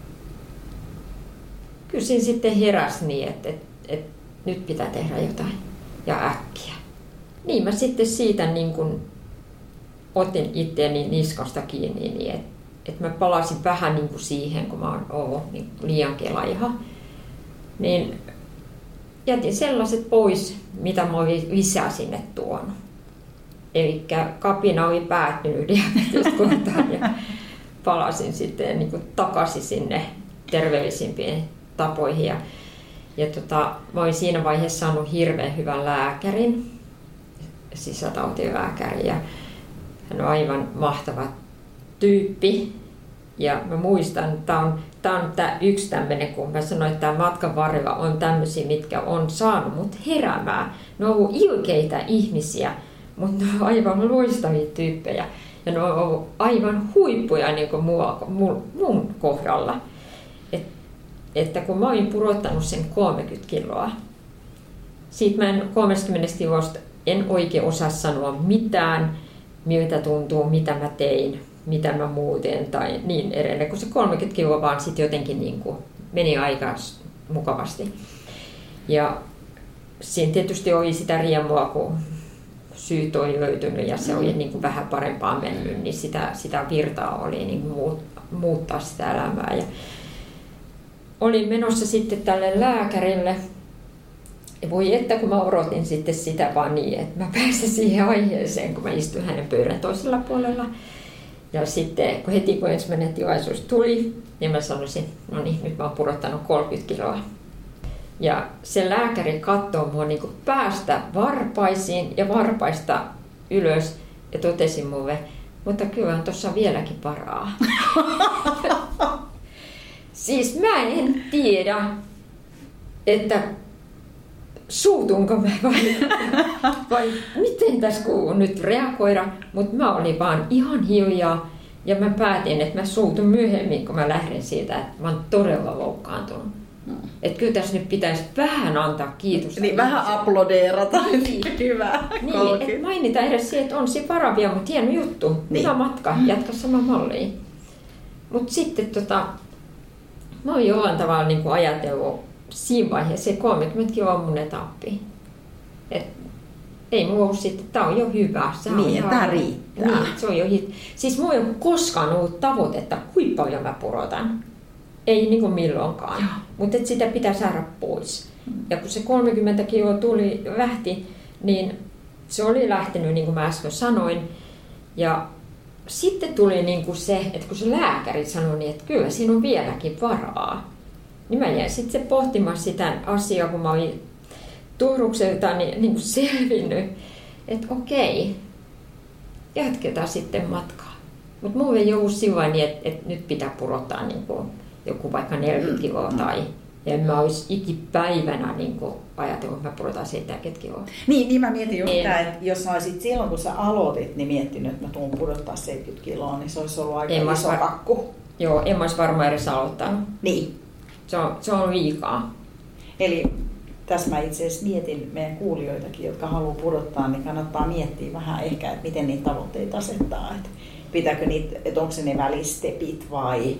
kyllä siinä sitten heräsi niin, että, että, että nyt pitää tehdä jotain ja äkkiä. Niin mä sitten siitä niin kun otin itseäni niskasta kiinni, niin että, että mä palasin vähän niin kuin siihen, kun mä oon ollut niin liian kelaiha. Niin jätin sellaiset pois, mitä mä olin lisää sinne tuonut. Eli kapina oli päättynyt diabetes kohtaan ja palasin sitten niin kuin takaisin sinne terveellisimpiin tapoihin. Ja, Ja tota, mä olin siinä vaiheessa saanut hirveän hyvän lääkärin, sisätautilääkäri, ja hän on aivan mahtava tyyppi. Ja mä muistan, että tämä on, tää on tää yksi tämmöinen, kun mä sanoin, että tämä matkan varrella on tämmöisiä, mitkä on saanut mut heräämään. Ne on ollut ilkeitä ihmisiä, mutta ne on aivan loistavia tyyppejä. Ja ne on ollut aivan huippuja niin kuin mua, mun, mun kohdalla. Et, että kun mä olin pudottanut sen kolmekymmentä kiloa, siitä mä en kolmekymmentä kilosta en oikein osaa sanoa mitään, miltä tuntuu, mitä mä tein, mitä mä muuten tai niin edelleen, kun se kolmekymmentä kiloa vaan sitten jotenkin niin kuin meni aika mukavasti. Ja siinä tietysti oli sitä riemua, kun syyt oli löytynyt ja se oli niin kuin vähän parempaa mennyt, niin sitä, sitä virtaa oli niin kuin muuttaa sitä elämää. Ja olin menossa sitten tälle lääkärille. Ja voi että kun mä odotin sitten sitä vaan niin, että mä pääsin siihen aiheeseen, kun mä istuin hänen pöydän toisella puolella. Ja sitten kun heti kun ensimmäinen tilaisuus tuli, niin mä sanoisin, no niin, nyt mä oon pudottanut kolmekymmentä kiloa. Ja se lääkäri katsoi mua niin kuin päästä varpaisiin ja varpaista ylös ja totesi mulle, mutta kyllä on tuossa vieläkin paraa. Siis mä en tiedä, että suutunko mä vai, vai miten tässä kuuluu nyt reagoida, mutta mä olin vaan ihan hiljaa ja mä päätin, että mä suutun myöhemmin, kun mä lähden siitä, että mä oon todella loukkaantunut. No. Että kyllä tässä nyt pitäisi vähän antaa kiitosta. Niin vähän aplodeerata. Niin. Hyvä. Niin, että mainita edes siihen, että on se paravia, mutta hieno juttu. Niin. Hyvä matka, jatka sama malliin. Mutta sitten tota, mä oon jollain tavalla niin kuin ajatellut siinä vaiheessa, se kolmekymmentä kiloa on mun etappi. Et ei mulla ole sitten, tää on jo hyvä. Se niin, ihan, tää riittää. Niin, se on jo hit. Siis mulla ei ole koskaan ollut tavoitetta, kuinka paljon mä pudotan. Ei niin kuin milloinkaan, mutta sitä pitää saada pois. Ja kun se kolmekymmentä kiloa tuli, lähti, niin se oli lähtenyt, niin kuin mä äsken sanoin. Ja sitten tuli niin kuin se, että kun se lääkäri sanoi, niin että kyllä siinä on vieläkin varaa. Niin mä jäin sitten pohtimaan sitä asiaa, kun mä olin Tuurukselta niin, niin kuin selvinnyt, että okei, jatketaan sitten matkaa. Mutta mulla ei ollut silloin niin, että, että nyt pitää pudottaa niin kuin joku vaikka neljäkymmentä kiloa tai en mä olisi ikipäivänä niin ajatellut, että mä pudotan seitsemänkymmentä kiloa. Niin, niin mä mietin just tämä, että jos sä olisit silloin kun sä aloitit, niin miettinyt, että mä tuun pudottaa seitsemänkymmentä kiloa, niin se olisi ollut aika en iso var... kakku. Joo, en mä olisi varmaan edes aloittanut. Niin. Se on, se on liikaa. Eli tässä mä itse asiassa mietin meidän kuulijoitakin, jotka haluaa pudottaa, niin kannattaa miettiä vähän ehkä, että miten niitä tavoitteita asettaa. Että pitääkö niitä, että onko se ne välistepit vai...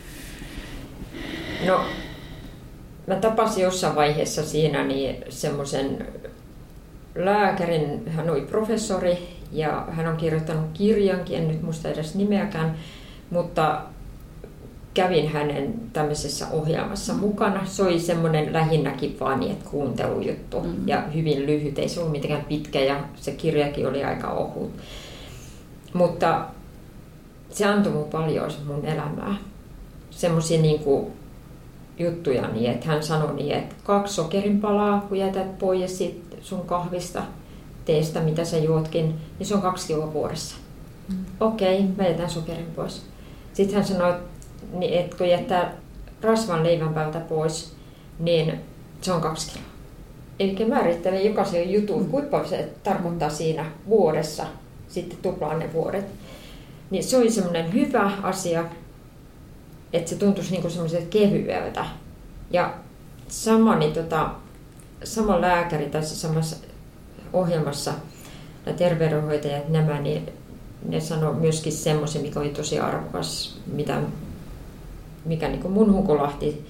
No, mä tapasin jossain vaiheessa siinä niin semmoisen lääkärin, hän oli professori ja hän on kirjoittanut kirjankin, en nyt muista edes nimeäkään, mutta kävin hänen tämmöisessä ohjelmassa mukana. Se oli semmoinen lähinnäkin vaan niin, että kuuntelujuttu mm-hmm. ja hyvin lyhyt, ei se ollut mitenkään pitkä ja se kirjakin oli aika ohut. Mutta se antoi mun paljon mun elämää. Semmoisia niin kuin juttuja, niin että hän sanoi niin, että kaksi sokerinpalaa, kun jätät pois sit sun kahvista, teestä, mitä sä juotkin, niin se on kaksi kiloa vuodessa. Mm. Okei, okay, mä jätän sokerin pois. Sitten hän sanoi, että kun jättää rasvan leivän päältä pois, niin se on kaksi kiloa. Eli määrittelen jokaisen jutun, mm. kuinka se tarkoittaa siinä vuodessa, sitten tuplaan ne vuodet. Niin se oli semmoinen hyvä asia, että se tuntuisi niinku semmoiselta kevyeltä. Ja sama, niin tota, sama lääkäri tässä samassa ohjelmassa, nämä terveydenhoitajat, nämä, niin ne sanoi myöskin semmoisen, mikä oli tosi arvokas, mitä, mikä niinku mun hukolahti,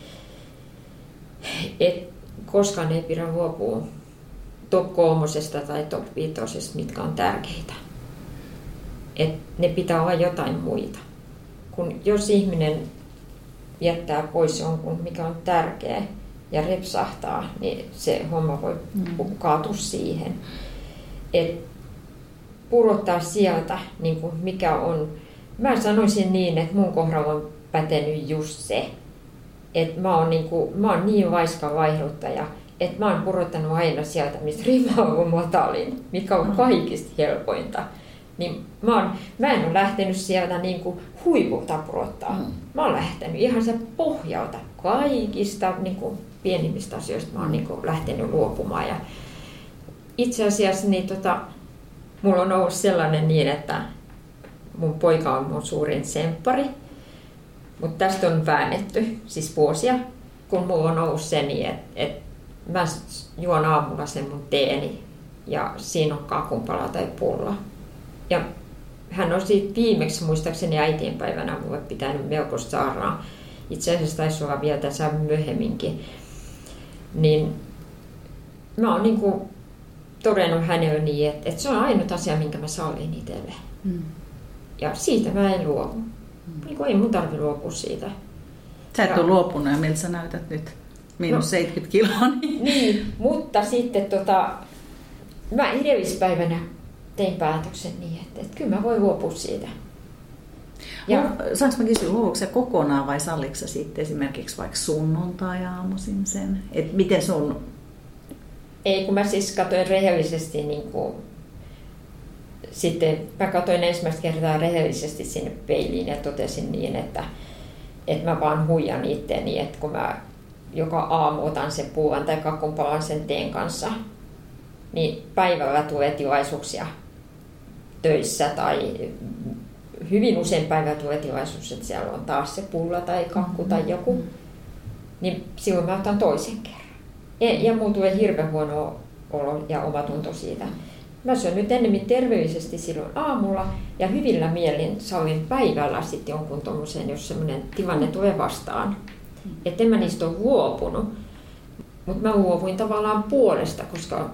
että koskaan ei pidä luopua top kolmosesta tai top viitosesta, mitkä on tärkeitä. Et ne pitää olla jotain muita. Kun jos ihminen jättää pois jonkun, mikä on tärkeä ja repsahtaa, niin se homma voi kaatua siihen. Et pudottaa sieltä, niin kuin mikä on. Mä sanoisin niin, että mun kohdalla on pätenyt just se, että mä oon, niinku, mä oon niin vaiska vaihduttaja, että mä oon purottanut aina sieltä, mistä rima on matalin, mikä on kaikista helpointa. Niin mä, oon, mä en ole lähtenyt sieltä niinku huipulta purottaa. Mm. Mä oon lähtenyt ihan se pohjalta kaikista niinku pienimmistä asioista. Mä oon niinku lähtenyt luopumaan. Ja itse asiassa niin tota, mulla on ollut sellainen niin, että mun poika on mun suurin semppari. Mutta tästä on väännetty siis vuosia, kun mulla on ollut se niin, että et mä juon aamulla sen mun teeni ja siinä on kakunpala tai pulla. Ja hän on siitä viimeksi muistaakseni äitienpäivänä mulle pitänyt melkoista saarnaa. Itse asiassa taisi olla vielä tässä myöhemminkin. Niin mä oon niinku todennut hänelle niin, että, että se on ainut asia, minkä mä sallin itselle. Mm. Ja siitä mä en luovu. Mm. Niin ei mun tarvitse luopua siitä. Sä et ja... ole luopunut ja miltä sä näytät nyt? Miinus no, seitsemänkymmentä kiloa. Niin, niin mutta sitten tota, mä edellispäivänä tein päätöksen niin, että, että kyllä mä voin luopua siitä. Ja... Saanko mä kysyä, luovuuko sä kokonaan vai salliko sä sitten esimerkiksi vaikka sunnuntai-aamuisin sen? Et miten sun... Ei, kun mä siis katsoin rehellisesti, niin kuin, sitten mä katsoin ensimmäistä kertaa rehellisesti sinne peiliin ja totesin niin, että, että mä vaan huijan itteeni, että kun mä joka aamu otan sen puuan tai kakunpalan sen teen kanssa, niin päivällä tulee tilaisuuksia töissä tai hyvin usein päivällä tulee tilaisuus, että siellä on taas se pulla tai kakku tai joku, niin silloin mä otan toisen kerran. Ja, ja mulla tulee hirveän huono olo ja omatunto siitä. Mä syön nyt ennemmin terveellisesti silloin aamulla ja hyvillä mielin sallin päivällä sitten jonkun tommosen, jos semmoinen tilanne tulee vastaan. Että en mä niistä ole luopunut, mutta mä luovuin tavallaan puolesta, koska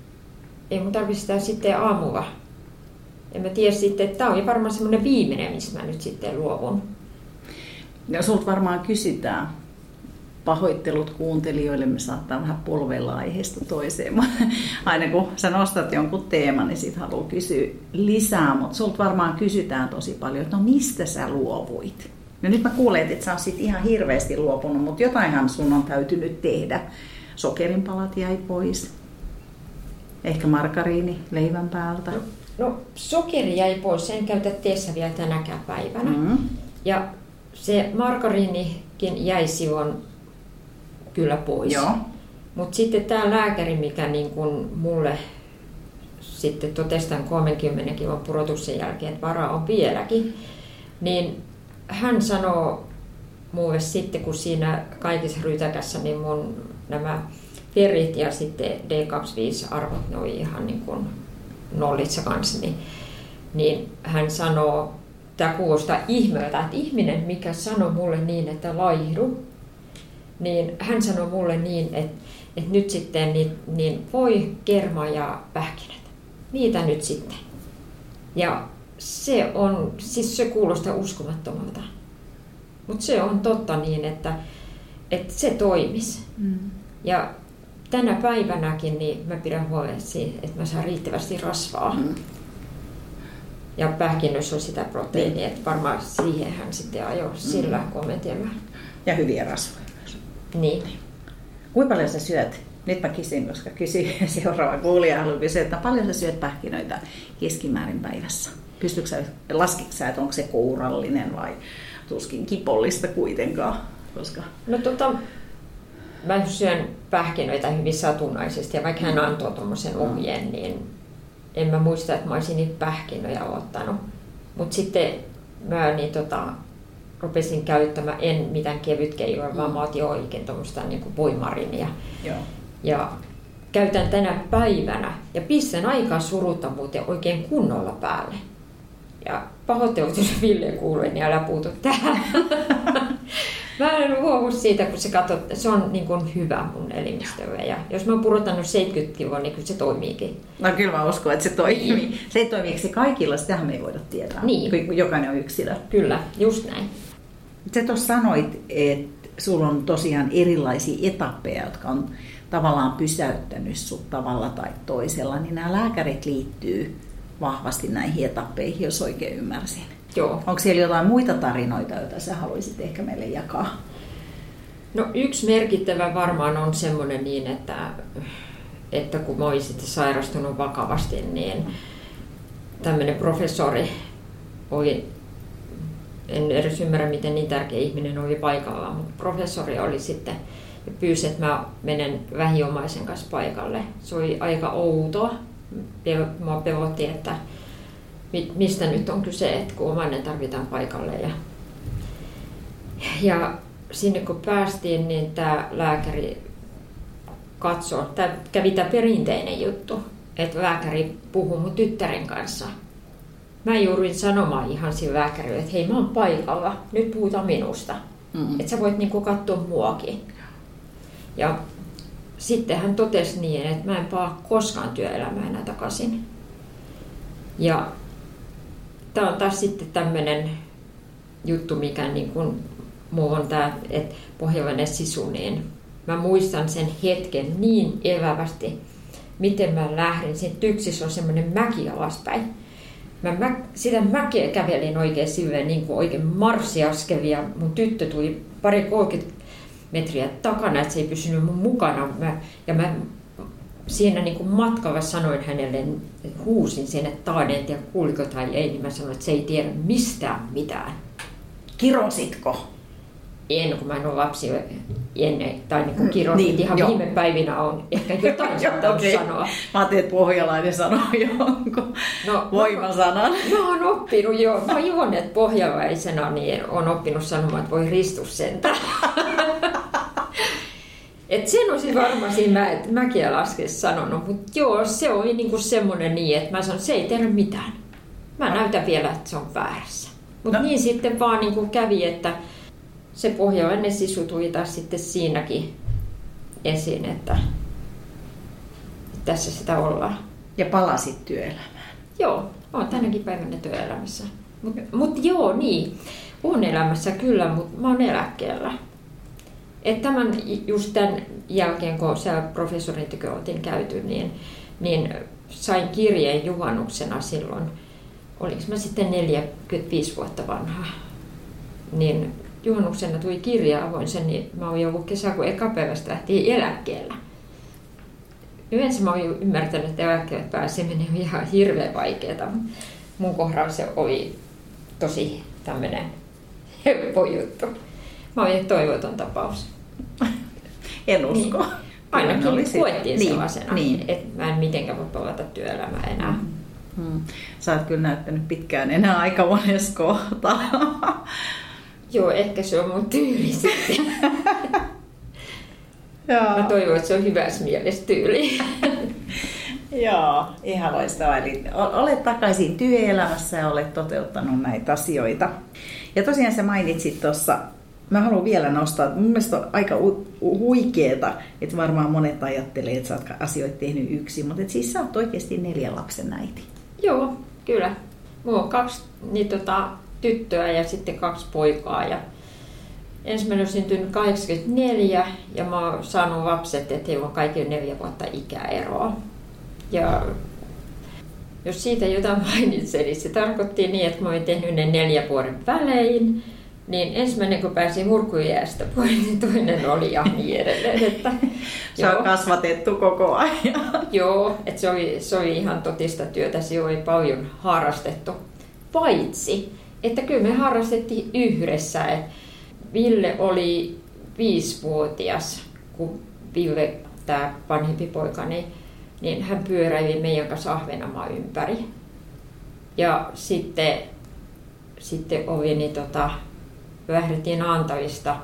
ei mun tarvitse sitä sitten aamulla. En mä tiedä sitten, että tää oli varmaan semmoinen viimeinen, missä mä nyt sitten luovun. Ja sulta varmaan kysytään. Pahoittelut kuuntelijoille, me saattaa vähän polvella aiheesta toiseen. Aina kun sä nostat jonkun teeman, niin sit haluaa kysyä lisää, mutta sulta varmaan kysytään tosi paljon, että no mistä sä luovuit? No nyt mä kuulen, että sä oot sit ihan hirveästi luopunut, mutta jotainhan sun on täytynyt tehdä. Sokerinpalat jäi pois. Ehkä margariini leivän päältä. No, no sokeri jäi pois, sen käytä teessä vielä tänäkään päivänä. Mm. Ja se margariinikin jäi silloin kyllä pois. Mutta sitten tämä lääkäri, mikä niin kun mulle sitten totesi tämän kolmenkymmenen kilon pudotuksen jälkeen, että varaa on vieläkin, niin hän sanoo mulle sitten, kun siinä kaikissa rytäkässä niin mun nämä ferit ja sitten D kaksikymmentäviisi-arvot, ne oli ihan niin kuin nollissa kanssa, niin, niin hän sanoo, tämä kuulostaa ihmeeltä, että ihminen, mikä sanoi mulle niin, että laihdu, niin hän sanoi mulle niin, että, että nyt sitten niin, niin voi, kerma ja pähkinät. Niitä nyt sitten. Ja se on, siis se kuulostaa uskomattomalta. Mutta se on totta niin, että, että se toimisi. Mm. Ja tänä päivänäkin niin mä pidän huolen siitä, että mä saan riittävästi rasvaa. Mm. Ja pähkinöissä on sitä proteiinia, että varmaan siihen hän sitten ajoi sillä mm. kommentilla. Ja hyviä rasvoja. Niin. Kuinka paljon sä syöt? Nyt mä kysyn, koska kysyn seuraava kuulija haluaa kysyä, että paljon sä syöt pähkinöitä keskimäärin päivässä? Pystytkö sä, laskitko sä, että onko se kourallinen vai tuskin kipollista kuitenkaan? Koska... No tota, mä syön pähkinöitä hyvin satunnaisesti ja vaikka hän antoi tuommoisen ohjeen, niin en mä muista, että mä olisin niitä pähkinöjä ottanut. Mutta sitten mä niin tota, rupesin käyttämään, en mitään kevytkeijoa, mm. vaan mä otin oikein tuommoista niin kuin voimarinia. Joo. Ja käytän tänä päivänä ja pistän aikaa suruttomuuteen oikein kunnolla päälle. Ja pahoittelut, jos Ville kuulee, niin älä puutu tähän. Mä en luovu siitä, kun se katsot, se on niin kuin hyvä mun elimistölle. Ja jos mä oon purottanut seitsemänkymmentä kiloa, niin kyllä se toimiikin. No kyllä mä uskon, että se toimii. Niin. Se toimiiko se kaikilla, sitähän me ei voida tietää. Niin. Jokainen on yksilö. Kyllä, just näin. Sä tuossa sanoit, että sulla on tosiaan erilaisia etappeja, jotka on tavallaan pysäyttänyt sut tavalla tai toisella, niin nämä lääkärit liittyy vahvasti näihin etappeihin, jos oikein ymmärsin. Joo. Onko siellä jotain muita tarinoita, joita sä haluaisit ehkä meille jakaa? No yksi merkittävä varmaan on semmoinen niin, että, että kun mä olin sitten sairastunut vakavasti, niin tämmöinen professori oli, en edes ymmärrä miten niin tärkeä ihminen oli paikalla, mutta professori oli sitten ja pyysi, että mä menen vähiomaisen kanssa paikalle. Se oli aika outoa. Mua pelotti, että mistä nyt on kyse, että kun omainen tarvitaan paikalle. Ja, ja sinne kun päästiin, niin tämä lääkäri katsoi, tämä kävi tämä perinteinen juttu, että lääkäri puhui mun tyttären kanssa. Mä jouduin sanomaan ihan sille lääkärille, että hei, mä oon paikalla, nyt puhutaan minusta. Mm-hmm. Että sä voit niinku katsoa muakin. Ja sitten hän totesi niin, että mä en palaa koskaan työelämään enää takaisin. Ja tämä on taas sitten tämmöinen juttu, mikä niin kuin mulla on tämä, että pohjalainen sisu, niin mä muistan sen hetken niin elävästi, miten mä lähdin. Siinä Tyksissä on semmoinen mäki alaspäin. Mä mä sitä mäkeä kävelin oikein silleen niin kuin oikein marssiaskelia. Mun tyttö tuli pari kolmekymmentä metriä takana, että se ei pysynyt mun mukana. Mä, ja mä siinä niin kuin matkalla sanoin hänelle, huusin sinne taaden, en tiedä kuuliko tai ei, niin mä sanoin, että se ei tiedä mistään mitään. Kirositko? En, kun mä en ole lapsi ennen, tai niin kuin kirosit niin, ihan jo. Viime päivinä on ehkä jotain saattanut okay. sanoa. Mä ajattelin, että pohjalainen sanoo jonkun no, voimasanan. Mä, mä oon oppinut jo, mä juon, että pohjalaisena niin on oppinut sanomaan, että voi ristus sentään. Et sen olisin varmaan siinä mäkiä laskessa sanonut, mutta joo, se oli niinku semmoinen niin, että mä sanoin, että se ei tiedä mitään. Mä näytän vielä, että se on väärässä. Mutta no. Niin sitten vaan niinku kävi, että se pohjalainen sisu tuli taas sitten siinäkin esiin, että tässä sitä ollaan. Ja palasit työelämään. Joo, oon tänäkin päivänä työelämässä. Mutta mut joo, niin, oon elämässä kyllä, mutta mä oon eläkkeellä. Et tämän, just tämän jälkeen, kun siellä professorin tykö oltiin käyty, niin, niin sain kirjeen juhannuksena silloin, oliko mä sitten neljäkymmentäviisi vuotta vanha, niin juhannuksena tuli kirja, avoin sen, niin mä olin ollut kesäkuun ekapäivästä lähtien eläkkeellä. Yleensä mä olin ymmärtänyt, että eläkkeelle pääseminen on ihan hirveän vaikeaa. Mun kohdalla se oli tosi tämmöinen helppo juttu. Mä olin toivoton tapaus. En usko. Niin. Ainakin koettiin niin, sellaisena, niin. Että mä en mitenkään voi palata työelämään enää. Mm. Hmm. Sä oot kyllä näyttänyt pitkään enää aika monessa kohtaa. Joo, ehkä se on mun tyyli sitten. Mä toivon, että se on hyvässä mielessä tyyli. Joo, ihan loistavaa. Eli olet takaisin työelämässä ja olet toteuttanut näitä asioita. Ja tosiaan sä mainitsit tuossa, mä haluan vielä nostaa, mun mielestä on aika huikeeta, että varmaan monet ajattelee, että sä oot asioita tehnyt yksin, mutta siis sä oot oikeasti neljän lapsen äiti. Joo, kyllä. Mulla on kaksi niin, tota, tyttöä ja sitten kaksi poikaa. Ja ensimmäinen on syntynyt kahdeksankymmentäneljä ja mä oon saanut lapset, että heillä on kaikilla neljä vuotta ikäeroa. Ja jos siitä jotain mainitsen, niin se tarkoitti niin, että mä olin tehnyt ne neljä vuoden välein. Niin ensimmäinen, kun pääsin murkujäästä pois, niin toinen oli ja niin edelleen. Että, se on kasvatettu koko ajan. Joo, että se oli, se oli ihan totista työtä. Se oli paljon harrastettu. Paitsi, että kyllä me harrastettiin yhdessä. Et Ville oli viisivuotias, kun Ville, tämä vanhempi poika, niin, niin hän pyöräili meidän kanssa Ahvenanmaan ympäri. Ja sitten, sitten oli niin tota, lähdettiin Naantavista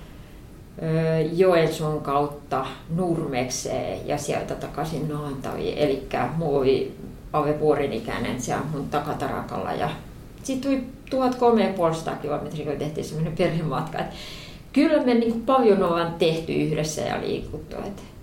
Joensuun kautta Nurmekseen ja sieltä takaisin Naantaviin. Eli mulla oli alle vuoden ikäinen siellä mun takatarakalla. Ja sitten tuli tuhatkolmesataa kilometriä, kun tehtiin semmoinen perhematka. Et kyllä me niin paljon ollaan tehty yhdessä ja liikuttu.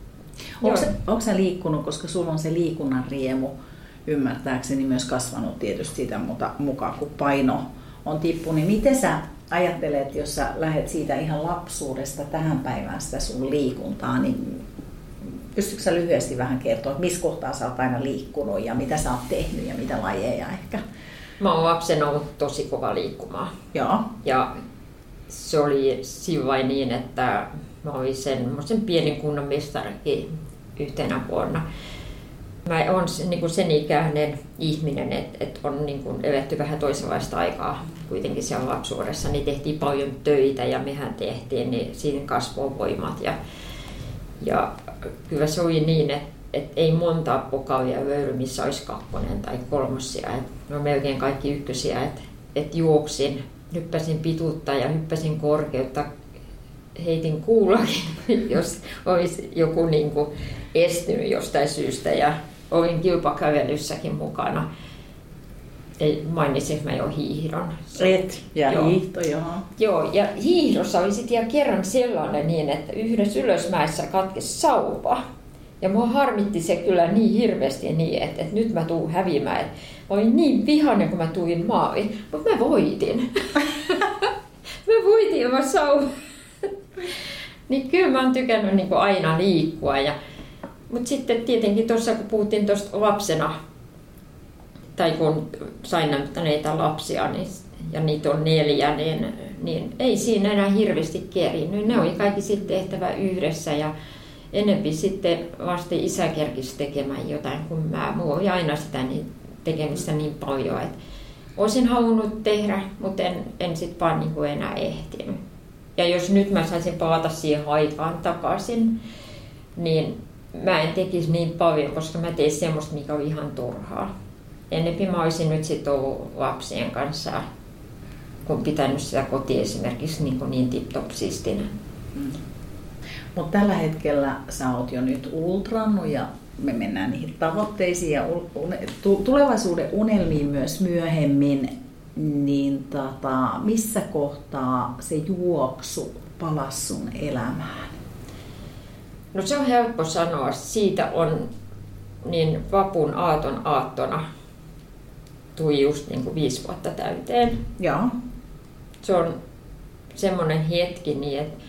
Onko sä liikkunut, koska sulla on se liikunnan riemu, ymmärtääkseni myös kasvanut tietysti siitä mukaan, kun paino on tippu, niin miten sä ajattelet, jos sä lähdet siitä ihan lapsuudesta tähän päivään sitä sun liikuntaa, niin pystytkö sä lyhyesti vähän kertoa, että missä kohtaa sä oot aina liikkunut ja mitä sä oot tehnyt ja mitä lajeja ehkä? Mä oon lapsena ollut tosi kova liikkumaan. Joo. Ja se oli sillä niin, että mä mä olin semmoisen pienen kunnan mestarikin yhtenä vuonna. Mä oon niin sen ikäinen ihminen, että et on niin kuin eletty vähän toisenlaista aikaa kuitenkin siellä lapsuudessa. Niin tehtiin paljon töitä ja mehän tehtiin, niin siinä kasvoi voimat. Ja, ja kyllä se oli niin, että et ei montaa pokaalia löydy, missä olisi kakkonen tai kolmosia. Et no melkein kaikki ykkösiä, että et juoksin, hyppäsin pituutta ja hyppäsin korkeutta. Heitin kuulakin, jos olisi joku niin kuin estynyt jostain syystä ja olin kilpakävelyssäkin mukana. Mainitsinko mä jo hiihdon? Et, ja joo. hiihto, joo. Joo, ja hiihdossa oli sitten kerran sellainen niin, että yhdessä Ylösmäessä katkesi sauva. Ja mua harmitti se kyllä niin hirveästi niin, että, että nyt mä tuun häviämään. Mä olin niin vihainen, kun mä tuin maaliin, mutta mä voitin. Mä voitin ilman sauvaa. Niin kyllä mä oon tykännyt niin kuin aina liikkua. Ja, mutta sitten tietenkin tuossa, kun puhuttiin tuosta lapsena, tai kun sain näitä lapsia, niin, ja niitä on neljä, niin, niin ei siinä enää hirveästi kerinyt. Ne oli kaikki sitten tehtävä yhdessä, ja enemmän sitten lasten isä kerkisi tekemään jotain kuin mä. Mulla oli aina sitä niin, tekemistä niin paljon, että olisin halunnut tehdä, mutta en, en sitten vaan niin kuin enää ehtinyt. Ja jos nyt mä saisin palata siihen aikaan takaisin, niin mä en tekisi niin paljon, koska mä tein semmoista, mikä on ihan turhaa. Ennemmin mä olisin nyt sit ollut lapsien kanssa, kun pitänyt sitä kotia esimerkiksi niin, niin tip-top siistinä. Mm. Mutta tällä hetkellä sä oot jo nyt ultrannut ja me mennään niihin tavoitteisiin ja tulevaisuuden unelmiin myös myöhemmin. Niin tota, missä kohtaa se juoksu palasi sun elämään? No se on helppo sanoa. Siitä on niin vapun aaton aattona tuli just niin kuin viisi vuotta täyteen. Joo. Se on semmoinen hetki, niin että,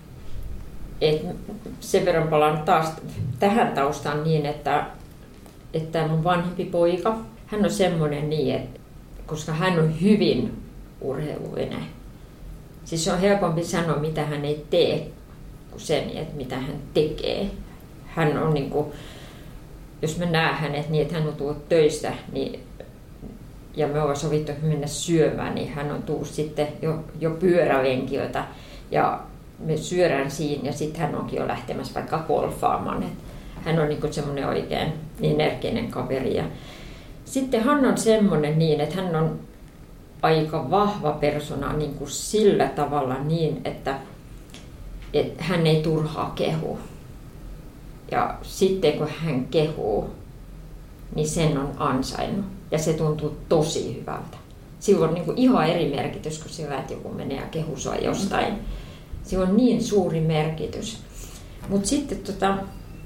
että sen verran palaan taas tähän taustaan niin, että, että mun vanhempi poika, hän on semmoinen niin, että koska hän on hyvin urheilullinen. Siis on helpompi sanoa, mitä hän ei tee, kuin sen, että mitä hän tekee. Hän on niin kuin, jos mä näen hänet niin, että hän on tullut töistä, niin, ja me ollaan sovittu mennä syömään, niin hän on tullut sitten jo, jo pyörälenkiltä, ja me syödään siinä, ja sitten hän onkin jo lähtemässä vaikka golfaamaan. Et hän on niin kuin semmoinen oikein niin energinen kaveri. Ja sitten hän on semmoinen niin, että hän on aika vahva persona niin kuin sillä tavalla niin, että, että hän ei turhaa kehu. Ja sitten kun hän kehuu, niin sen on ansainnut. Ja se tuntuu tosi hyvältä. Sillä on niin kuin ihan eri merkitys kuin sillä, että joku menee ja kehuu sua jostain. Sillä on niin suuri merkitys. Mutta sitten tota,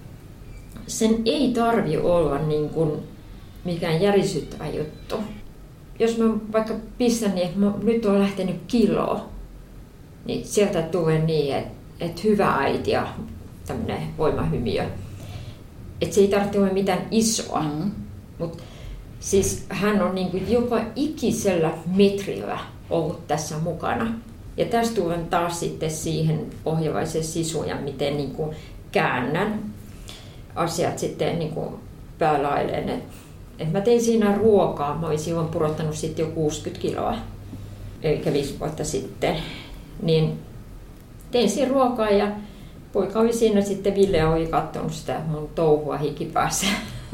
sen ei tarvi olla niin kuin mikään järisyttävä juttu. Jos mä vaikka pistän niin, että mä nyt on lähtenyt kiloa, niin sieltä tulee niin, että, että hyvä äiti ja tämmöinen voimahymiö. Että se ei tarvitse olla mitään isoa, mm. mutta siis hän on niin kuin joka ikisellä metrillä ollut tässä mukana. Ja tästä tulen taas sitten siihen ohjavaisen sisuun ja miten niin kuin käännän asiat sitten niin kuin päälailleen. Et, et mä tein siinä ruokaa. Mä olin silloin pudottanut sitten jo kuusikymmentä kiloa, eli viisi vuotta sitten. Niin tein siinä ruokaa ja poika oli siinä sitten, Ville oli katsonut sitä mun touhua hikipäässä.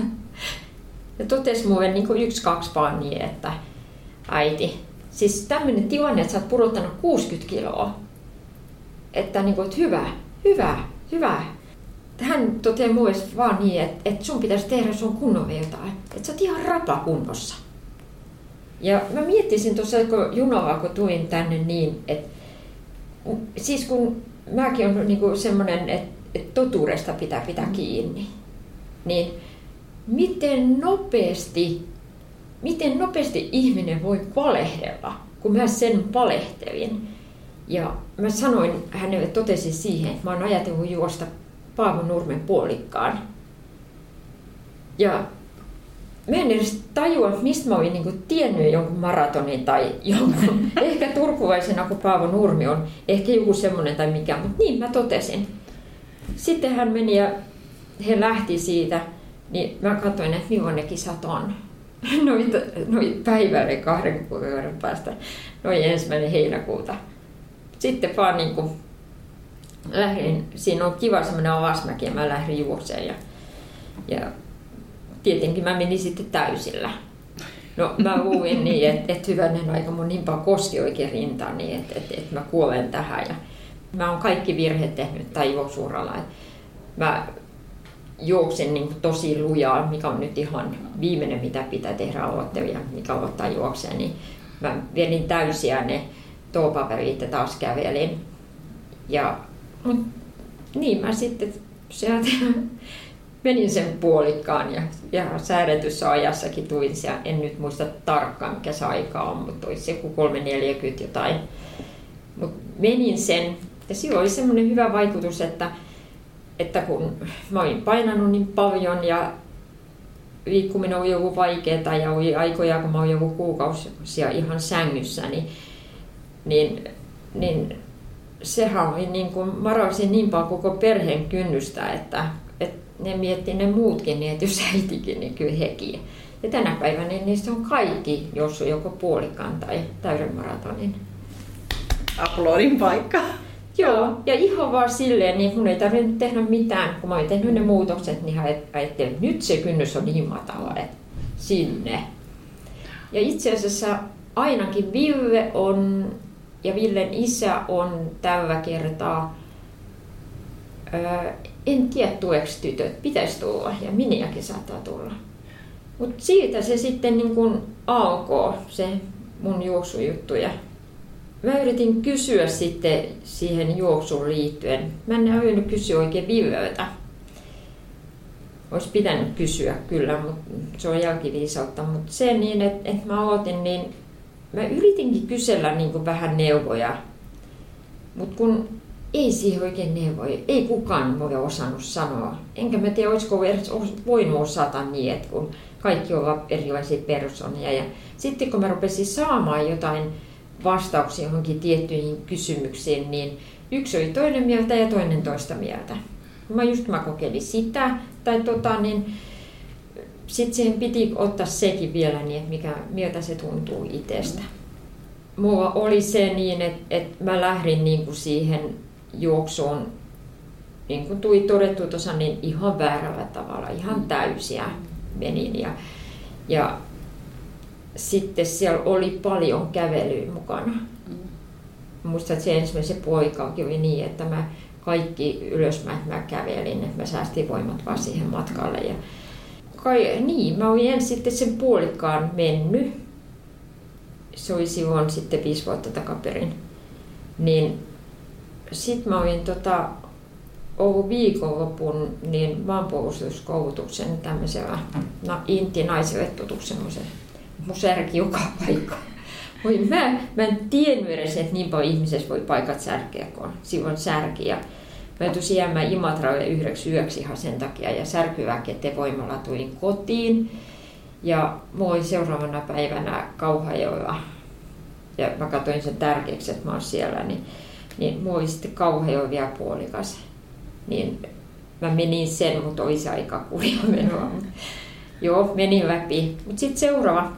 Ja totesi mulle niin kuin yksi, kaksi vaan niin, että äiti, siis tämmöinen tilanne, että sä oot pudottanut kuusikymmentä kiloa. Että, niin kuin, että hyvä, hyvä, hyvä. Hän toteaa mulle vaan niin, että, että sun pitäisi tehdä sun kunnolla jotain. Että sä oot ihan rapakunnossa. Ja mä miettisin tuossa, kun junalla kun tulin tänne niin, että siis kun mäkin on niin kuin semmoinen, että, että totuudesta pitää pitää kiinni. Niin miten nopeasti, miten nopeasti ihminen voi valehdella, kun mä sen valehtelin. Ja mä sanoin hänelle, totesin siihen, että mä oon ajatellut juosta Paavon Nurmen puolikkaan. Ja mä en edes tajua, mistä mä olin niin kuin tiennyt jonkun maratonin tai jonkun. Ehkä turkulaisena, kun Paavo Nurmi on ehkä joku semmoinen tai mikä, mutta niin mä totesin. Sitten hän meni ja he lähti siitä, niin mä katsoin, että milloin ne kisat on. Noin noi päivälle kahden kuukauden päästä, noin ensimmäinen heinäkuuta. Sitten vaan niin kuin lähdin, siinä on kiva semmoinen alasmäki ja mä lähdin juokseen ja, ja tietenkin mä menin sitten täysillä. No mä luulin niin, että et hyvänen aika mun niin paljon koski oikein rintaan, niin että et, et mä kuolen tähän. Ja mä oon kaikki virheet tehnyt tai juoksuuralla. Mä juoksin niin tosi lujaa, mikä on nyt ihan viimeinen mitä pitää tehdä aloittelija, mikä aloittaa juokseen. Niin mä vedin täysiä ne toupaperit ja taas kävelin. Ja mut, niin mä sitten sieltä menin sen puolikkaan ja, ja säädetyssä ajassakin tulin siellä. En nyt muista tarkkaan mikä se aika on, mutta olisi joku kolme neljäkymmentä jotain. Mut menin sen ja silloin oli semmoinen hyvä vaikutus, että, että kun mä olin painanut niin paljon ja liikkuminen oli joku vaikeaa ja oli aikoja kun mä olin joku kuukausia ihan sängyssä, niin, niin, niin sehän oli niin kuin, mä raosin niin paljon koko perheen kynnystä, että, että ne miettii ne muutkin, niin että jos äitikin, niin kyllä hekin. Ja tänä päivänä niin niistä on kaikki, jos on joko puolikkaan tai täyden maratonin. Aplodin paikka. Joo, ja ihan vaan silleen, niin mun ei tarvinnut tehdä mitään, kun mä olin tehnyt ne muutokset, niin ajattelin, että nyt se kynnys on niin matala, että sinne. Ja itse asiassa ainakin Ville on, ja Villen isä on tällä kertaa, ää, en tiedä tueksi tytöt, pitäisi tulla, ja Miniäkin saattaa tulla. Mutta siitä se sitten niin kun alkoi, se mun juoksujuttu. Mä yritin kysyä sitten siihen juoksuun liittyen. Mä en halunnut kysyä oikein Villeltä. Olisi pitänyt kysyä kyllä, mutta se on jälkiviisautta. Mutta se niin, että, että mä aloitin, niin mä yritinkin kysellä niin kuin vähän neuvoja. Mutta kun ei siihen oikein neuvoja, ei kukaan voi osannut sanoa. Enkä mä tiedä, olisiko edes voinut osata niin, että kun kaikki ovat erilaisia persoonia. Ja sitten kun mä rupesin saamaan jotain vastauksia johonkin tiettyihin kysymyksiin, niin yksi oli toinen mieltä ja toinen toista mieltä. Mä just mä kokeilin sitä, tai tota, niin sitten siihen piti ottaa sekin vielä, niin että mikä, miltä se tuntuu itsestä. Mulla oli se niin, että, että mä lähdin niin kuin siihen juoksuun, niin kuin tuli todettu tuossa, niin ihan väärällä tavalla, ihan täysiä menin. Ja, ja sitten siellä oli paljon kävelyä mukana. Muistan, että se ensimmäisen puolikaukin oli niin, että mä kaikki ylösmäät mä kävelin, että mä säästin voimat vaan siihen matkalle. Ja kai, niin, mä olin ensin sitten sen puolikkaan mennyt. Se oli silloin sitten viisi vuotta takaperin. Niin sitten mä olin tota, ollut viikonlopun niin maanpuolustuskoulutuksen tämmöisellä no, intti naisevettutuksen mun särki joka paikka. Mä, mä en tiennyt edes, että niin paljon ihmisessä voi paikat särkeä, kun silloin särki. Ja mä joutuisin jäämään Imatralle yhdeksi yöksi ihan sen takia ja särkyväketen voimalla tulin kotiin. Ja mulla oli seuraavana päivänä Kauhajoella, ja mä katsoin sen tärkeäksi, että mä oon siellä, niin, niin mulla oli sitten Kauhajoella vielä puolikas. Niin mä menin sen, mutta olisi aika kurja menoa. Joo, menin läpi. Mutta sitten seuraava.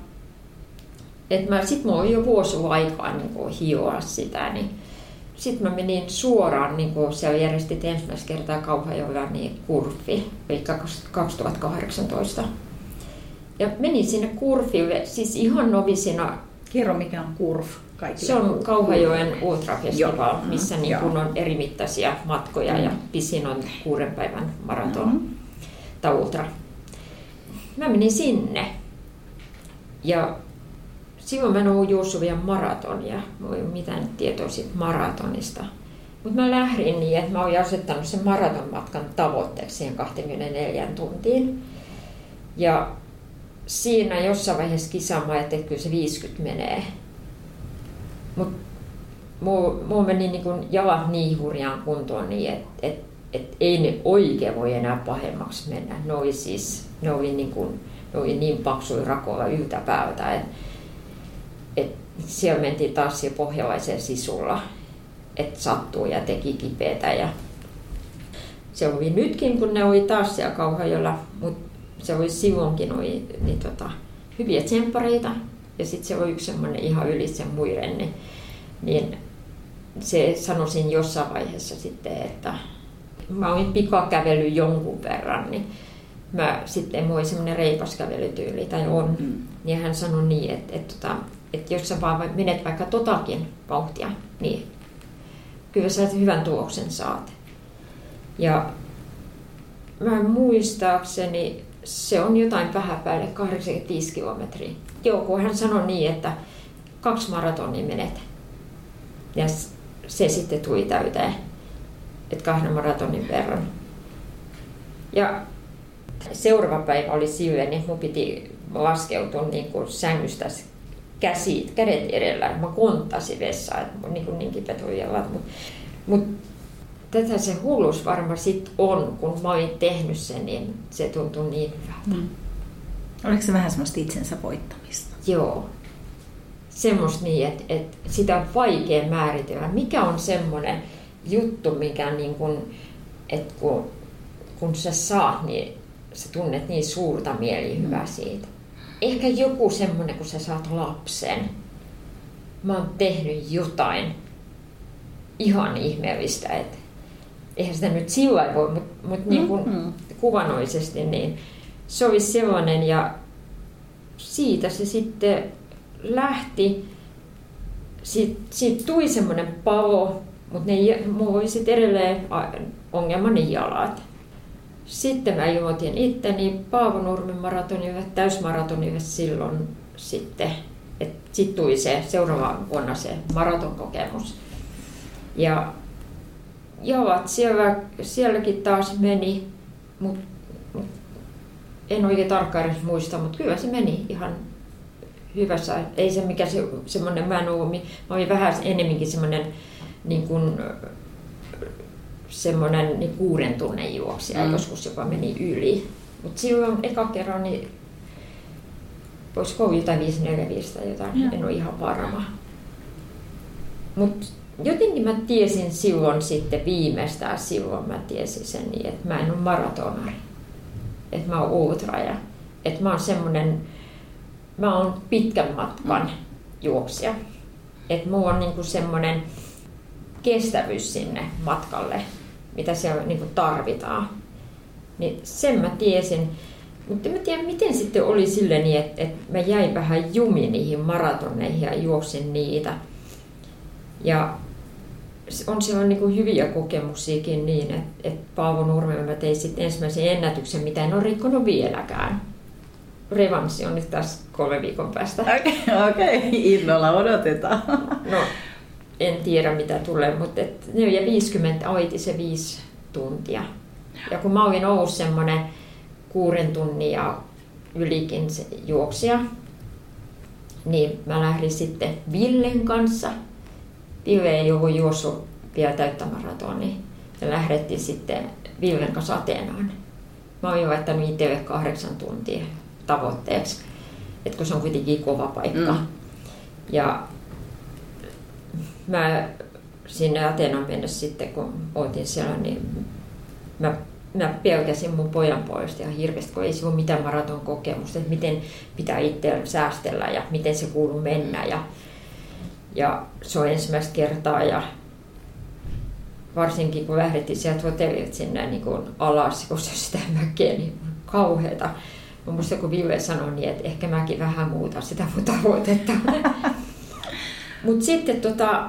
Et mä, sit mulla oli jo vuosi aikaa niin hioa sitä, niin sitten mä menin suoraan, niin kun siellä järjestit ensimmäistä kertaa Kauhajoella niin kurfi, eli kaksituhattakahdeksantoista. Ja menin sinne kurfille, siis ihan novisina. Kerro mikä on kurf kaikille. Se on Kauhajoen ultrafestival, missä niin kun on eri mittaisia matkoja mm. ja pisin on kuuden päivän maraton mm. tai ultra. Mä menin sinne ja silloin mä en ollut juossut vielä maratonia, mulla ei ole mitään tietoa siitä maratonista. Mutta mä lähdin niin, että mä olin asettanut sen maratonmatkan tavoitteeksi siihen kaksikymmentäneljä tuntiin. Ja siinä jossain vaiheessa kisaan mä ajattelin, että kyllä se viisikymmentä menee. Mutta mulla meni niin kun jalat niin hurjaan kuntoon niin, että et, et ei ne oikein voi enää pahemmaksi mennä. Ne oli siis, ne oli niin kun ne oli niin paksuja rakoja yltäpäältä, että et siellä mentiin taas siellä pohjalaisen sisulla, että sattuu ja teki kipeätä. Ja se oli nytkin, kun ne oli taas siellä Kauhajoella, mutta se oli silloinkin oli, niin tota, hyviä tsemppareita. Ja sitten se oli yksi semmoinen ihan yli sen muiden, niin, niin se sanoisin jossain vaiheessa sitten, että mä olin pikakävellyt jonkun verran, niin mä sitten mulla oli semmoinen reipas kävelytyyli, tai on. Mm. Niin hän sanoi niin, että, että, että, että jos sä vaan menet vaikka totakin vauhtia, niin kyllä sä hyvän tuloksen saat. Ja mä muistaakseni se on jotain vähän päälle kahdeksankymmentäviisi kilometriä. Joo, kun hän sanoi niin, että kaksi maratonia menet. Ja se sitten tuli täyteen, että kahden maratonin verran. Ja seuraava päivä oli silleen, että mun piti laskeutua niin kuin sängystä käsit, kädet edellä. Mä konttasin vessaan, että niin, kuin niin kipeät oli jalat. Mutta mut, tätä se hullus varmaan sit on, kun mä olin tehnyt sen, niin se tuntui niin hyvältä. Mm. Oliko se vähän semmoista itsensä voittamista? Joo. Semmoista niin, että, että sitä on vaikea määritellä. Mikä on semmoinen juttu, mikä niin kun, että kun, kun sä saat, niin sä tunnet niin suurta mielihyvää siitä. Ehkä joku semmoinen, kun sä saat lapsen. Mä oon tehnyt jotain ihan ihmeellistä, että eihän sitä nyt sillä voi, mutta mut niin kuin mm-hmm. kuvanoisesti, niin se oli sellainen ja siitä se sitten lähti. Siitä, siitä tuli semmoinen palo, mutta ne, mulla oli sitten edelleen ongelmani jalat. Sitten mä ilmoitin itteni Paavonurmen maratonille, täysmaratonille silloin sitten, että sitten tuli se seuraava vuonna se maratonkokemus. Ja jalat siellä, sielläkin taas meni, mutta mut, en oikein tarkkaan muista, mutta kyllä se meni ihan hyvässä. Ei se mikä se, semmoinen, mä en ollut, mä olin vähän enemmänkin semmoinen niin kuin semmoinen niin kuuden tunnin juoksija, mm. joskus jopa meni yli. Mutta silloin eka kerran, niin olisiko ollut jotain viisi neljä viisi tai jotain, mm. en ole ihan varma. Mutta jotenkin mä tiesin silloin sitten, viimeistään silloin mä tiesin sen niin, että mä en ole maratonari. Että mä oon ultra ja että mä oon semmonen, mä oon pitkän matkan mm. juoksija. Että mulla on niinku semmonen kestävyys sinne matkalle, mitä siellä niinku tarvitaan. Niin sen mä tiesin. Mutta en mä tiedä, miten sitten oli silleen niin, että, että mä jäin vähän jumiin niihin maratoneihin ja juoksin niitä. Ja on siellä niin kuin hyviä kokemuksiakin niin, että, että Paavonurmella mä tein sitten ensimmäisen ennätyksen, mitä en ole rikkonut vieläkään. Revanssi on nyt taas kolme viikon päästä. Okei, okay, okay. Innolla odotetaan. No, en tiedä mitä tulee, mutta neljä viisikymmentä oiti se viisi tuntia. Ja kun mä olin ollut semmoinen kuuden tunnin ja ylikin se juoksija, niin mä lähdin sitten Villen kanssa. Ville ei ollut juossut vielä täyttä maratonia. Ja lähdettiin sitten Villen kanssa Ateenaan. Mä olin laittanut itselle kahdeksan tuntia tavoitteeksi, että kun se on kuitenkin kova paikka. Mm. Ja mä sinne Ateenaan mennessä sitten, kun oltiin siellä, niin mä, mä pelkäsin mun pojan puolesta ihan hirveästi, kun ei se ole mitään maraton kokemusta, että miten pitää itse säästellä ja miten se kuuluu mennä. Ja, ja se on ensimmäistä kertaa ja varsinkin kun lähdettiin sieltä hotellilta sinne niin kuin alas, kun se sitä mäkeä, niin kauheata. Mä muistan, kun Ville sanoi niin, että ehkä mäkin vähän muutan sitä mun tavoitetta. Mutta sitten tota,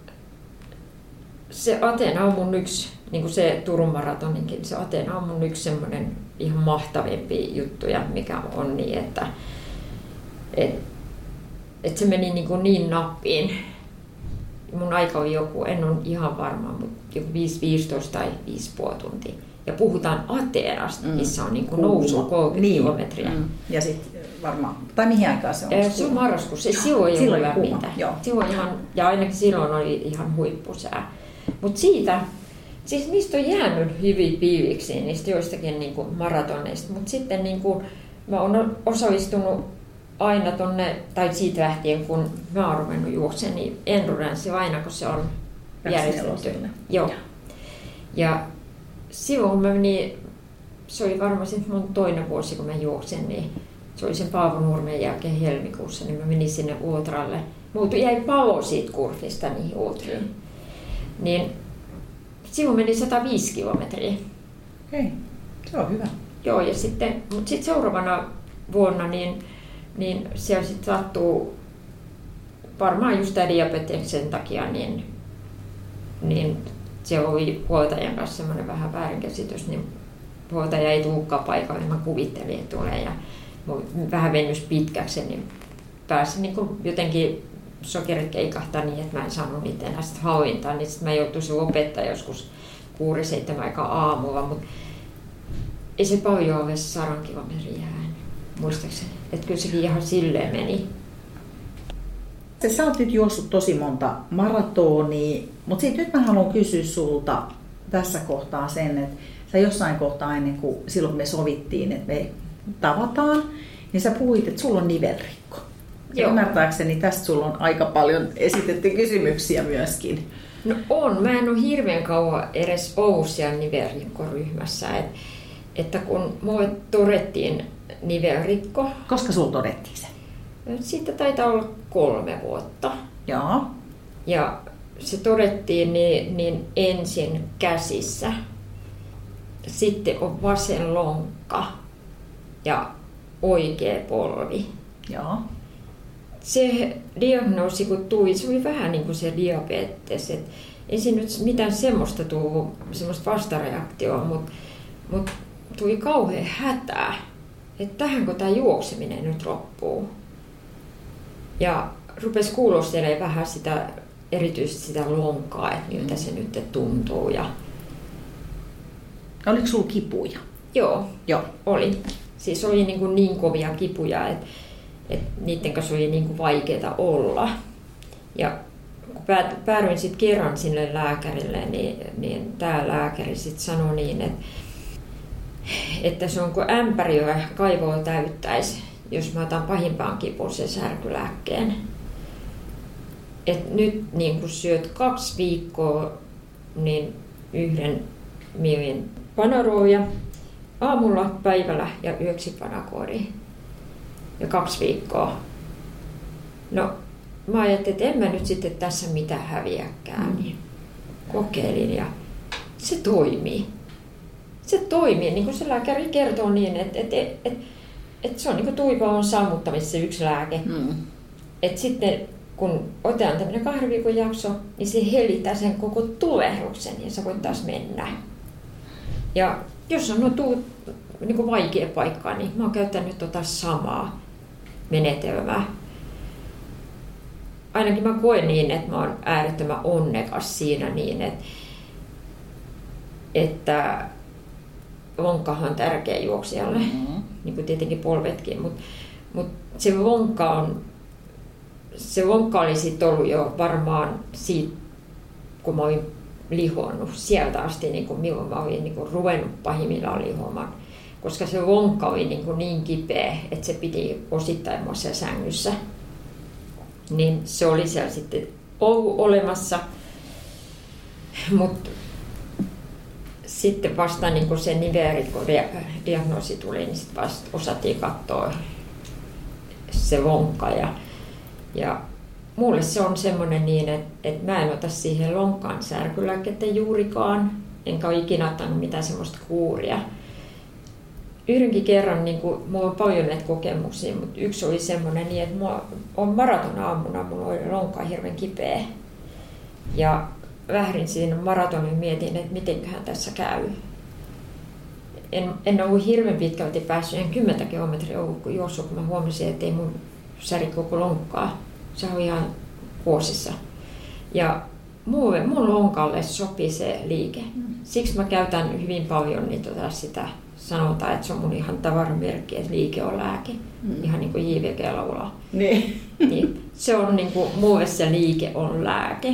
se Ateena on mun yksi, niin kuin se Turun maratoninkin, se Ateena on mun yksi semmoinen ihan mahtavimpi juttuja, mikä on niin, että et, et se meni niin, kuin niin nappiin. Mun aika oli joku, en ole ihan varma, mutta joku viisi viisitoista tai viisi pilkku viisi tuntia. Ja puhutaan Ateenasta, mm. missä on niin kuin nousu kolmekymmentä niin. kilometriä. Mm. Ja sitten varmaan, tai mihin aikaan se on? Se on marraskuussa, silloin ei ollut lämmintä. Ja ainakin silloin oli ihan huippusää. Mutta siitä, siis niistä on jäänyt hyviä piiviksi, niistä joistakin niin kuin maratoneista, mutta sitten niin kuin mä oon osallistunut aina tonne, tai siitä lähtien kun mä oon ruvennut juoksemaan, niin endurance aina kun se on järjestetty. Joo. Ja, ja silloin mä menin, se oli varmaan mun toinen vuosi kun mä juoksen, niin se oli sen Paavo Nurmen jälkeen helmikuussa, niin mä menin sinne ultralle. Muutu jäi palo siitä kurvista niihin ultriin. Niin silloin meni sata viisi kilometriä. Hei, se on hyvä. Joo, ja sitten, mutta sitten seuraavana vuonna niin, niin siellä sitten sattuu varmaan just tämä diabeteksen takia, niin, niin siellä oli huoltajan kanssa semmoinen vähän väärinkäsitys, niin huoltaja ei tullutkaan paikalle, mä kuvittelin, että tulee ja vähän venys pitkäksi, niin pääsin niin jotenkin sokerit keikahtaa niin, että mä en saanut niitä enää sit hallintaan, niin sitten mä joutuisin lopettaa joskus kuusi seitsemän aikaa aamulla, mutta ei se paljon ole se sadan kilometrin jään, muistaakseni. Että kyllä sekin ihan silleen meni. Sä oot nyt juossut tosi monta maratonia, mutta sitten nyt mä haluan kysyä sulta tässä kohtaa sen, että sä jossain kohtaa ennen kuin silloin me sovittiin, että me tavataan, niin sä puhuit, että sulla on nivelrikko. Ja ymmärtääkseni tästä sulla on aika paljon esitetty kysymyksiä myöskin. No on. Mä en ole hirveän kauan edes ollut siellä nivelrikkoryhmässä. Et, että kun mulle todettiin nivelrikko. Koska sulla todettiin se? Siitä taitaa olla kolme vuotta. Joo. Ja se todettiin niin, niin ensin käsissä. Sitten on vasen lonkka ja oikea polvi. Joo. Se diagnoosi kun tuli, se oli vähän niin kuin se diabetes. Et ei se nyt mitään semmoista tullut, semmoista vastareaktioa, mutta mut tuli kauhean hätää, että tähänkö tämä juokseminen nyt loppuu. Ja rupesi kuulostelemaan vähän sitä, erityisesti sitä lonkaa, että miltä se nyt tuntuu. Ja... Oliko sulla kipuja? Joo, Joo. oli. Siis oli niin, kuin niin kovia kipuja, että et niiden kanssa oli niin kuin vaikeaa olla. Ja kun päädyin sitten kerran sinne lääkärille, niin, niin tämä lääkäri sitten sanoi niin, että, että se on kuin ämpäri, joka kaivoa täyttäisi, jos mä otan pahimpaan kipuun sen särkylääkkeen. Et nyt niin kun syöt kaksi viikkoa niin yhden millin Panarolia aamulla, päivällä ja yöksi Panakoria. Ja kaksi viikkoa. No, mä ajattelin, että en mä nyt sitten tässä mitään häviäkään. Niin kokeilin ja se toimii. Se toimii, niin kuin se lääkäri kertoo niin, että, että, että, että, että se on niin kuin tuipalon sammuttamissa se yksi lääke. Mm. Että sitten kun otetaan tämmöinen kahden viikon jakso, niin se helittää sen koko tulehduksen ja sä voit taas mennä. Ja jos on no, tuu, niin kuin vaikea paikka, niin mä oon käyttänyt tota samaa menetelmää. Ainakin mä koen niin, että mä oon äärettömän onnekas siinä niin, että, että lonkkahan on tärkeä juoksijalle, mm-hmm. niin kuin tietenkin polvetkin, mutta mut se lonkka on, se lonkka oli sit ollut jo varmaan siitä, kun mä olin lihonnut sieltä asti, niin kuin milloin mä olin niin kuin ruvennut pahimmillaan lihomaan. Koska se lonkka oli niin, kuin niin kipeä, että se piti osittain mua siellä sängyssä. Niin se oli siellä sitten ollut olemassa. Mutta sitten vasta niin kun se nivelrikko-diagnoosi tuli, niin sitten vasta osattiin katsoa se lonkka. Ja, ja mulle se on semmoinen niin, että, että mä en ota siihen lonkkaan särkylääkettä juurikaan. Enkä ole ikinä ottanut mitään semmoista kuuria. Yhdenkin kerran, niin kuin, mulla on paljon näitä kokemuksia, mutta yksi oli semmoinen, niin, että mulla on maraton-aamuna, mulla oli lonkka hirveän kipeä. Ja lähdin siinä maratonin mietin, että mitenköhän tässä käy. En, en ollut hirveän pitkälti päässyt, en kymmentä kilometriä ollut kun juossut, kun mä huomasin, että ei mun säri koko lonkkaa. Se on ihan kuosissa. Ja mulle, mun lonkalle sopii se liike. Siksi mä käytän hyvin paljon niin tota sitä sanotaan, että se on mun ihan tavaramerkki, että liike on lääke. Mm. Ihan niin kuin J V G laulaa. Niin. Niin, se on niin kuin, mulle se liike on lääke.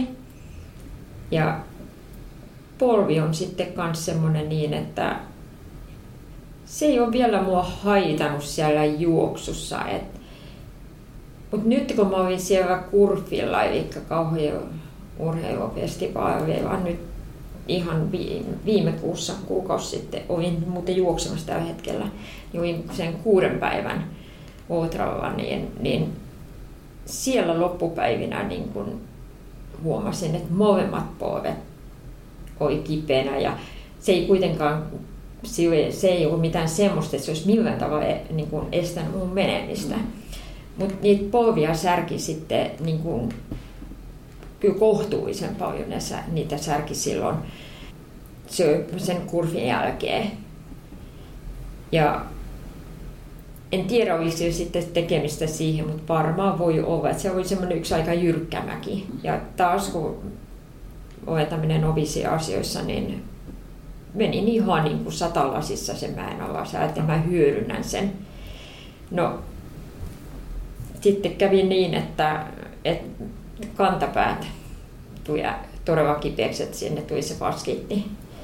Ja polvi on sitten myös semmoinen niin, että se ei ole vielä mua haitannut siellä juoksussa. Mutta nyt kun mä olin siellä Kurfilla, eli kauhean urheilufestivaalilla nyt ihan viime kuussa, kuukausi sitten, olin muuten juoksemassa tällä hetkellä, niin olin sen kuuden päivän ultralla, niin, niin siellä loppupäivinä niin kun huomasin, että molemmat polvet oli kipeänä ja se ei kuitenkaan, se ei ollut mitään semmoista, että se olisi millään tavalla niin kun estänyt mun menemistä. Mutta niitä polvia särki sitten niin kun, kyllä kohtuullisen paljon ne, niitä särki silloin sen kurvin jälkeen. Ja en tiedä, oliko se sitten tekemistä siihen, mutta varmaan voi olla, että se oli semmoinen yksi aika jyrkkä mäki. Ja taas kun olen tämmöinen novisi asioissa, niin menin ihan niin kuin satalasissa sen mäen alas ja että mä hyödynnän sen. No, sitten kävi niin, että, että kantapäät tuli todella kipeäksi, että sinne tuli se vaskitti.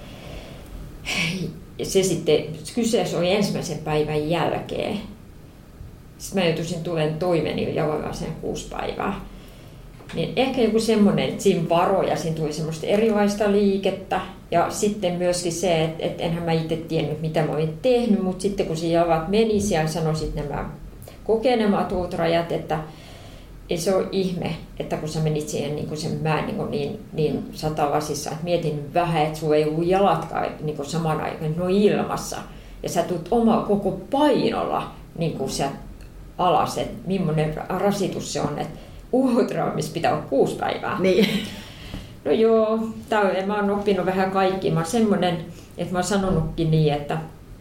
Se sitten, kyseessä oli ensimmäisen päivän jälkeen. Sitten mä joutuisin tulen toimeni jaloilla sen kuusi päivää. Niin ehkä joku semmoinen, että siinä varoja, siinä tuli semmoista erilaista liikettä. Ja sitten myöskin se, että, että enhän mä itse tiennyt, mitä mä olin tehnyt, mutta sitten kun siinä jalat meni, siellä sanoi sitten nämä kokenemat ultrajat, että ei se ole ihme, että kun sä menit siihen niin sen mäen niin, niin, niin satalasissa, että mietin vähän, että sulla ei ollut jalatkaan niin saman aikaan, ne on ilmassa. Ja sä tulet oma koko painolla niin sieltä alas, että millainen rasitus se on, että ultra, missä pitää olla kuusi päivää. Niin. No joo, tää, mä oon oppinut vähän kaikki. Mä oon semmonen, että mä oon sanonutkin niin, että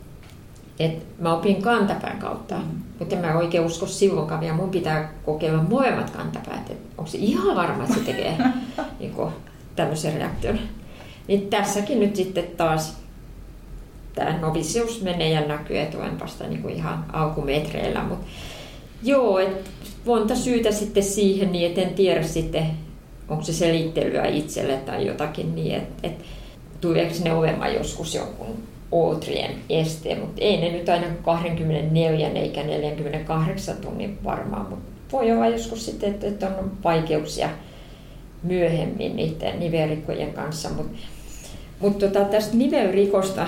Et mä opin kantapään kautta, mm. mutta en mä oikein usko silloinkaan vielä. Mun pitää kokeilla molemmat kantapäät. Et onko se ihan varma, että se tekee niin tämmöisen reaktion. Niin tässäkin nyt sitten taas tämä novisius menee ja näkyy, että olen vasta niin ihan alkumetreillä. Mut joo, et monta syytä sitten siihen, niin et en tiedä sitten, onko se selittelyä itselle tai jotakin niin, että et, tuleeko ne olemaan joskus jonkun ultrien este, mutta ei ne nyt aina kaksikymmentäneljä eikä neljäkymmentäkahdeksan tunnin varmaan, mutta voi olla joskus sitten, että on vaikeuksia myöhemmin niiden nivelrikkojen kanssa, mutta mut tota, tästä nivelrikosta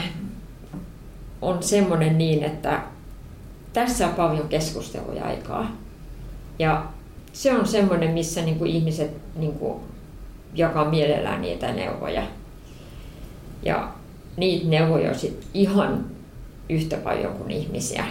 on semmoinen niin, että tässä on paljon keskusteluja aikaa ja se on semmoinen, missä niinku ihmiset niinku jakaa mielellään niitä neuvoja ja niitä neuvoja on sit ihan yhtä paljon kuin ihmisiä.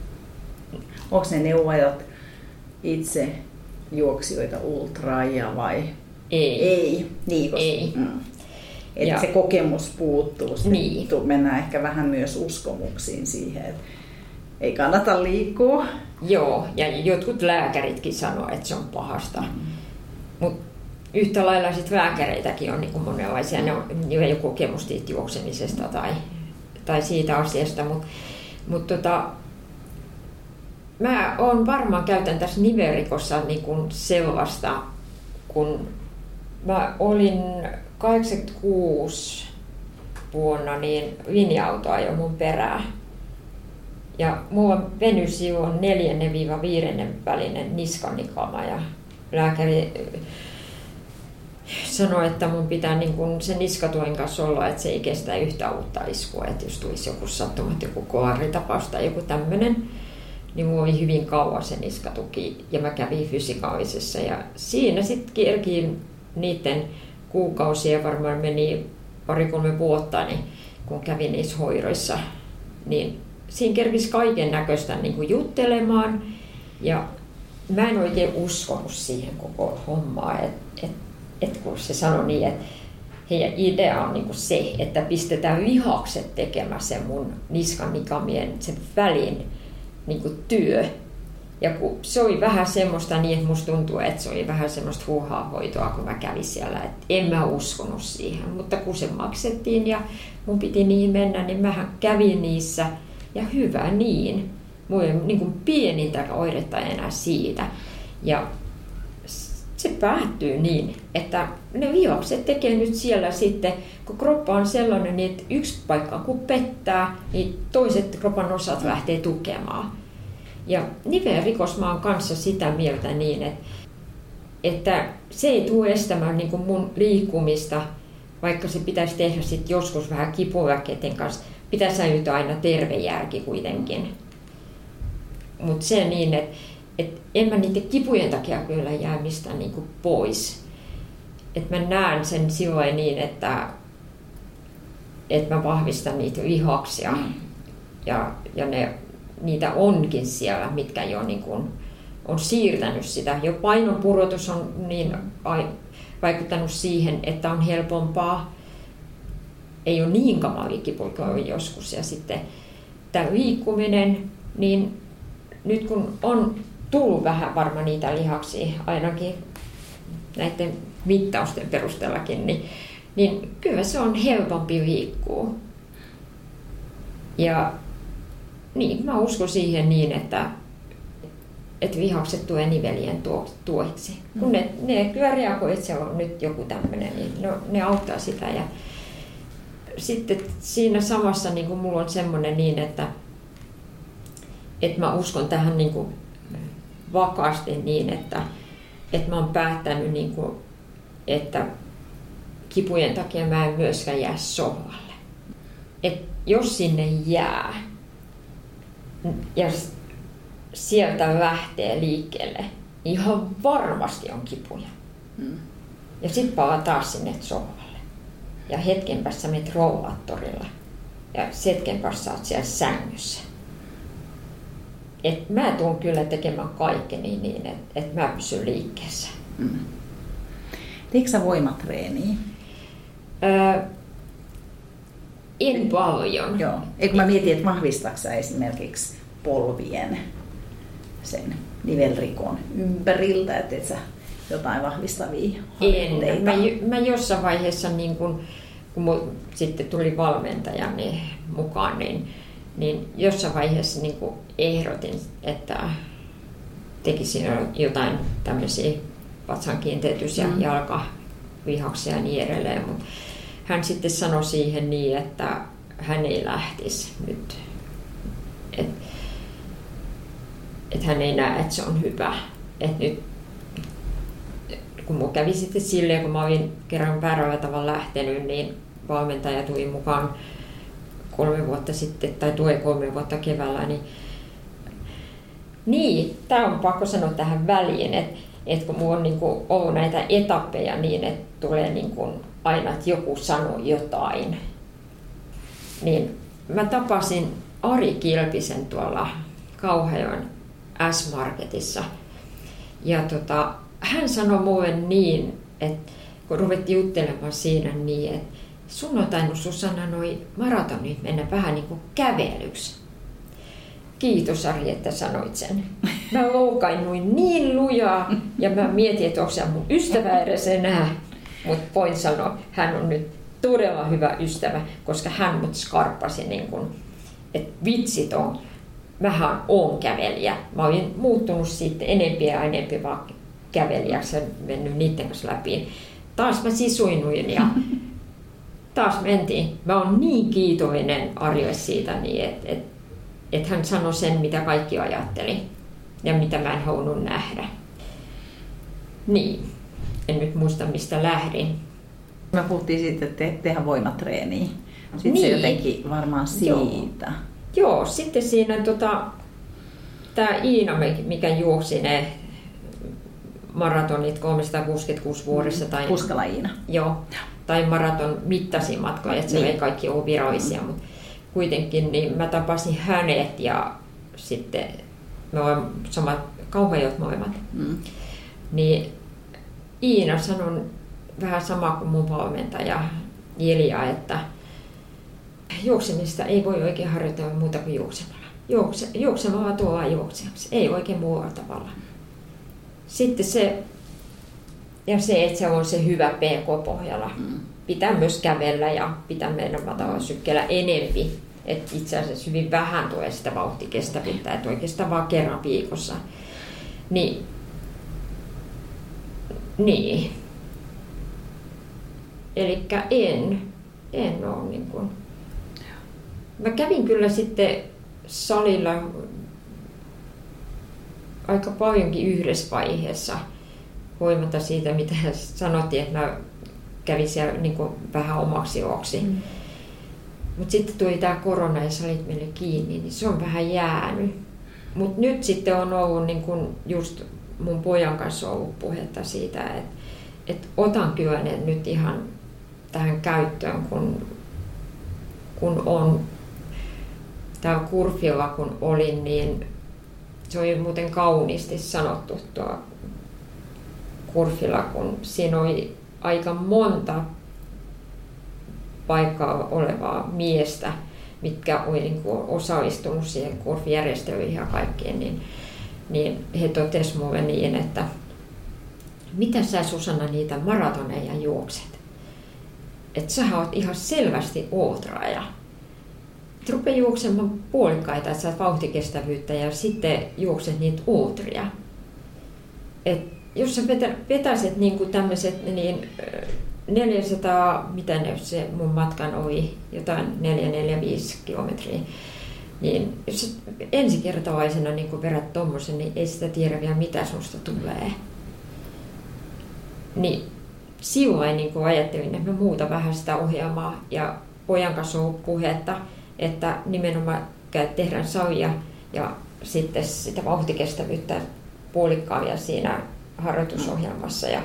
Onko ne neuvojat itse juoksijoita ultraajia vai? Ei. Ei. Niin, koska, Ei. Mm. Että ja, se kokemus puuttuu. Niin. Mennään ehkä vähän myös uskomuksiin siihen, että ei kannata liikkua. Joo, ja jotkut lääkäritkin sanoo, että se on pahasta. Mm. Mutta yhtä lailla sit lääkäreitäkin on niin monenlaisia, ne on, ne on joku kokemus juoksemisesta tai, tai siitä asiasta, mutta mut tota, mä on varmaan käytän tässä nivelrikossa niin kuin sellaista, kun mä olin kahdeksankymmentäkuusi vuonna, niin linja-auto ajoi mun perää. Ja mulla venyi silloin neljännen viiva viidennen välinen niskanikama ja lääkäri sanoi, että mun pitää niin kun sen niskatuen kanssa olla, että se ei kestä yhtä uutta iskua, että jos tulisi joku sattumat, joku koaritapaus tai joku tämmöinen, niin mulla oli hyvin kauan se niskatuki ja mä kävin fysikaalisessa ja siinä sitten kerkiin niiden kuukausia, varmaan meni pari-kolme vuotta, niin kun kävin niissä hoidoissa, niin siinä kerkisi kaiken näköistä niin kuin juttelemaan ja mä en oikein uskonut siihen koko hommaan, että et, et kun se sanoi niin, että heidän idea on niin kuin se, että pistetään lihakset tekemään sen mun niskan nikamien sen välin niin kuin työ. Ja kun se oli vähän semmoista niin, että musta tuntuu, että se oli vähän semmoista huuhaa hoitoa, kun mä kävin siellä, että en mä uskonut siihen. Mutta kun se maksettiin ja mun piti niihin mennä, niin mähän kävin niissä ja hyvä niin. Mulla ei niin kuin pienintä oiretta enää siitä. Ja se päättyy niin, että ne vihokset tekee nyt siellä sitten, kun kroppa on sellainen, niin että yksi paikka kun pettää, niin toiset kropan osat lähtee tukemaan. Ja nivelrikos mä oon kanssa sitä mieltä niin, että, että se ei tule estämään niin kuin mun liikkumista, vaikka se pitäisi tehdä sit joskus vähän kipuväkkeiden kanssa. Pitää säilyttää aina terve järki kuitenkin. Mutta se niin, että et en mä niiden kipujen takia kyllä jää mistään niinku pois. Et mä näen sen silloin niin, että et mä vahvistan niitä lihaksia. Mm. Ja, ja ne, niitä onkin siellä, mitkä jo niinku on siirtänyt sitä. Jo painonpudotus on niin ai, vaikuttanut siihen, että on helpompaa. Ei ole niin kamalia kipuja kuin joskus. Ja sitten tämä liikkuminen, niin nyt kun on tullut vähän varmaan niitä lihaksia, ainakin näiden mittausten perusteellakin, niin, niin kyllä se on helpompi liikkua. Ja niin, mä uskon siihen niin, että, että lihakset tulee nivelien tueksi. Kun ne, ne kyllä reagoi, että se on nyt joku tämmöinen, niin ne, ne auttaa sitä. Ja sitten siinä samassa niin kuin mulla on semmoinen niin, että, että mä uskon tähän niin kuin vakaasti niin, että, että mä oon päättänyt, niin kuin, että kipujen takia mä en myöskään jää sohvalle. Et jos sinne jää ja sieltä lähtee liikkeelle, niin ihan varmasti on kipuja. Mm. Ja sit palaa taas sinne sohvalle. Ja hetken päässä menet rollaattorilla. Ja hetken päässä oot siellä sängyssä. Et mä tuun kyllä tekemään kaikkeni niin, että et mä pysyn liikkeessä. Mm. Teekö sä voimatreeniä? Öö, en paljon. Joo. Eikö mä mietin, että vahvistatko sä esimerkiksi polvien sen nivelrikon ympäriltä, että et sä jotain vahvistavia harjoitteita? En. Mä, mä jossain vaiheessa, niin kun, kun mun sitten tuli valmentajani mukaan, niin, niin jossain vaiheessa niin kun ehdotin, että tekisin jotain tämmöisiä vatsan kiinteytys- ja mm. jalkavihaksia ja niin edelleen. Mut hän sitten sanoi siihen niin, että hän ei lähtisi nyt. Että et hän ei näe, että se on hyvä. Et nyt, kun mulla kävi sitten silleen, kun mä olin kerran väärällä tavalla lähtenyt, niin valmentaja tuli mukaan kolme vuotta sitten, tai tuli kolme vuotta keväällä, niin Niin, tämä on pakko sanoa tähän väliin, että, että kun minulla on niin kuin ollut näitä etappeja niin, että tulee niin kuin aina, että joku sanoo jotain, niin mä tapasin Ari Kilpisen tuolla Kauhajoen S-Marketissa. Ja tota, hän sanoi mulle niin, että kun ruvettiin juttelemaan siinä niin, että sun on tainnut Susanna noi maratonit mennä vähän niin kuin kävelyksi. Kiitos Ari, että sanoit sen. Mä loukainuin niin lujaa ja mä mietin, että onko se mun ystävä edes enää. Mutta voin sanoa, hän on nyt todella hyvä ystävä, koska hän mut skarppasi niin kuin, että vitsit on, mähän oon kävelijä. Mä olin muuttunut sitten enempi ja enempi vaan kävelijäksi ja mennyt niiden kanssa läpi. Taas mä sisuinuin ja taas mentiin. Mä oon niin kiitollinen Arjolle siitä, niin että et, et hän sanoi sen, mitä kaikki ajatteli ja mitä mä en halunnut nähdä. Niin, en nyt muista mistä lähdin. Me puhuttiin siitä, että te, tehdään voimatreeniä. Sitten niin. Se jotenkin varmaan siitä. Joo, Joo sitten siinä tota, tämä Iina, mikä juoksi ne maratonit kolmesataakuusikymmentäkuusi vuodessa. Tai, Puskala Iina. Joo, tai maraton mittaisia matkoja, että se niin. Ei kaikki ole virallisia, mutta kuitenkin niin mä tapasin hänet ja sitten me olemme samat Kauhajot molemmat. Mm. Niin Iina sanoi vähän sama kuin mun valmentaja Jelja, että juoksemista ei voi oikein harjoitella muuta kuin juoksemalla. Juokse, juoksemalla tuollaan juoksemaksi, ei oikein muulla tavalla. Sitten se, ja se, että se on se hyvä P K-pohjalla. Mm. Pitää myös kävellä ja pitää mennä matalalla sykkeellä enempi. Että itse asiassa hyvin vähän tulee sitä vauhtikestävyyttä, että oikeastaan vaan kerran viikossa. Niin. Niin. Elikkä en, en ole niin kuin. Mä kävin kyllä sitten salilla aika paljonkin yhdessä vaiheessa, huolimatta siitä, mitä sanottiin, että mä kävin siellä niin kuin vähän omaksi iloksi. Mm. Mutta sitten tuli tämä korona ja salit meille kiinni, niin se on vähän jäänyt. Mutta nyt sitten on ollut niin kun just mun pojan kanssa ollut puhetta siitä, että et otan kyllä ne nyt ihan tähän käyttöön, kun, kun on täällä Kurfilla kun olin, niin se oli muuten kauniisti sanottu tuo Kurfilla, kun siinä oli aika monta paikkaa olevaa miestä, mitkä oli niin kuin osallistunut siihen kurfijärjestelyihin ja kaikkeen, niin, niin he totesivat mulle niin, että mitä sä Susanna niitä maratoneja juokset? Että sä oot ihan selvästi ultraaja. Et rupea juoksemaan puolikkaita, että sä oot vauhtikestävyyttä ja sitten juokset niitä ultria. Et jos sä vetäiset niin kuin tämmöiset niin neljäsataa, mitä ne se mun matkan oli, jotain neljä neljä viisi kilometriä, niin jos ensikertalaisena niin verrat tommosen, niin ei sitä tiedä vielä mitä susta tulee. Niin silloin niin ajattelin, että mä muuta vähän sitä ohjelmaa ja pojan kanssa on ollut puhetta, että nimenomaan tehdään salia ja sitten sitä vauhtikestävyyttä puolikkaavia siinä harjoitusohjelmassa. Ja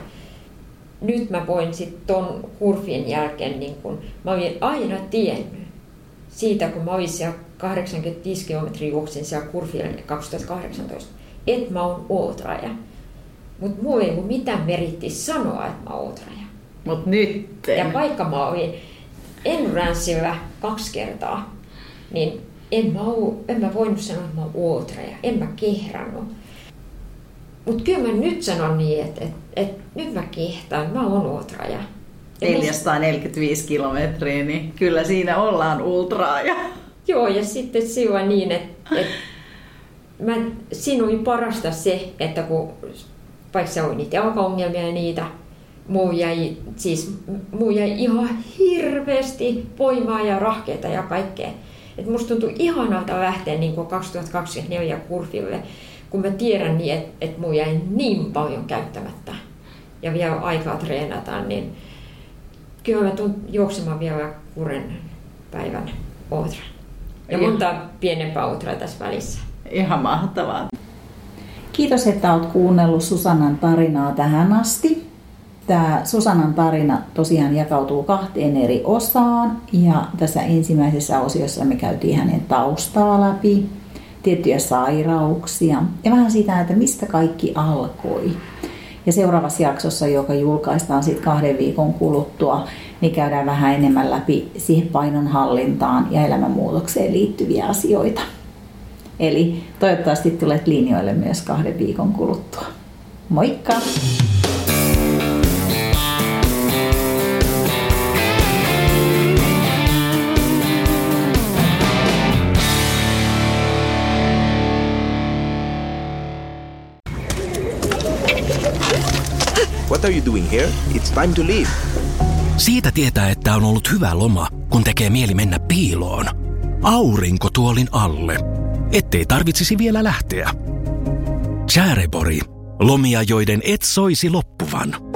nyt mä voin sitten ton kurfin jälkeen, niin kun mä olin aina tiennyt siitä, kun mä olin siellä kahdeksankymmentäviisi kilometriä juoksin siellä kurfilla kaksituhattakahdeksantoista, että mä oon ultraaja. Mutta mulla ei ollut mitään meritti sanoa, että mä oon ultraaja. Mut nyt. Ja vaikka mä olin Enduranceilla kaksi kertaa, niin en mä, ollut, en mä voinut sanoa, että mä oon ultraaja. En mä kehrannut. Mutta kyllä mä nyt sanon niin, että et, et, nyt mä kehtaan, mä oon ultraaja. neljäsataaneljäkymmentäviisi kilometriä, niin kyllä siinä ollaan ultraaja. Joo, ja sitten silloin niin, että et, mä, siinä oli parasta se, että kun vaikka se oli niitä jalkaongelmia ja niitä, muu jäi, siis, muu jäi ihan hirveästi voimaa ja rahkeita ja kaikkea. Et musta tuntui ihanalta lähteä niin kuin kaksituhattakaksikymmentäneljä kurfille, kun mä tiedän niin, että et muu jäi niin paljon käyttämättä ja vielä aikaa treenata, niin kyllä mä tuun juoksemaan vielä kuuden päivän ultran. Ja monta pienempää ultraa tässä välissä. Ihan mahtavaa. Kiitos, että olet kuunnellut Susannan tarinaa tähän asti. Tämä Susannan tarina tosiaan jakautuu kahteen eri osaan. Ja tässä ensimmäisessä osiossa me käytiin hänen taustaa läpi, tiettyjä sairauksia ja vähän sitä, että mistä kaikki alkoi. Ja seuraavassa jaksossa, joka julkaistaan sitten kahden viikon kuluttua, niin käydään vähän enemmän läpi siihen painonhallintaan ja elämänmuutokseen liittyviä asioita. Eli toivottavasti tulet linjoille myös kahden viikon kuluttua. Moikka! What are you doing here? It's time to leave. Siitä tietää, että on ollut hyvä loma, kun tekee mieli mennä piiloon. Aurinkotuolin alle, ettei tarvitsisi vielä lähteä. Chäärebori. Lomia, joiden et soisi loppuvan.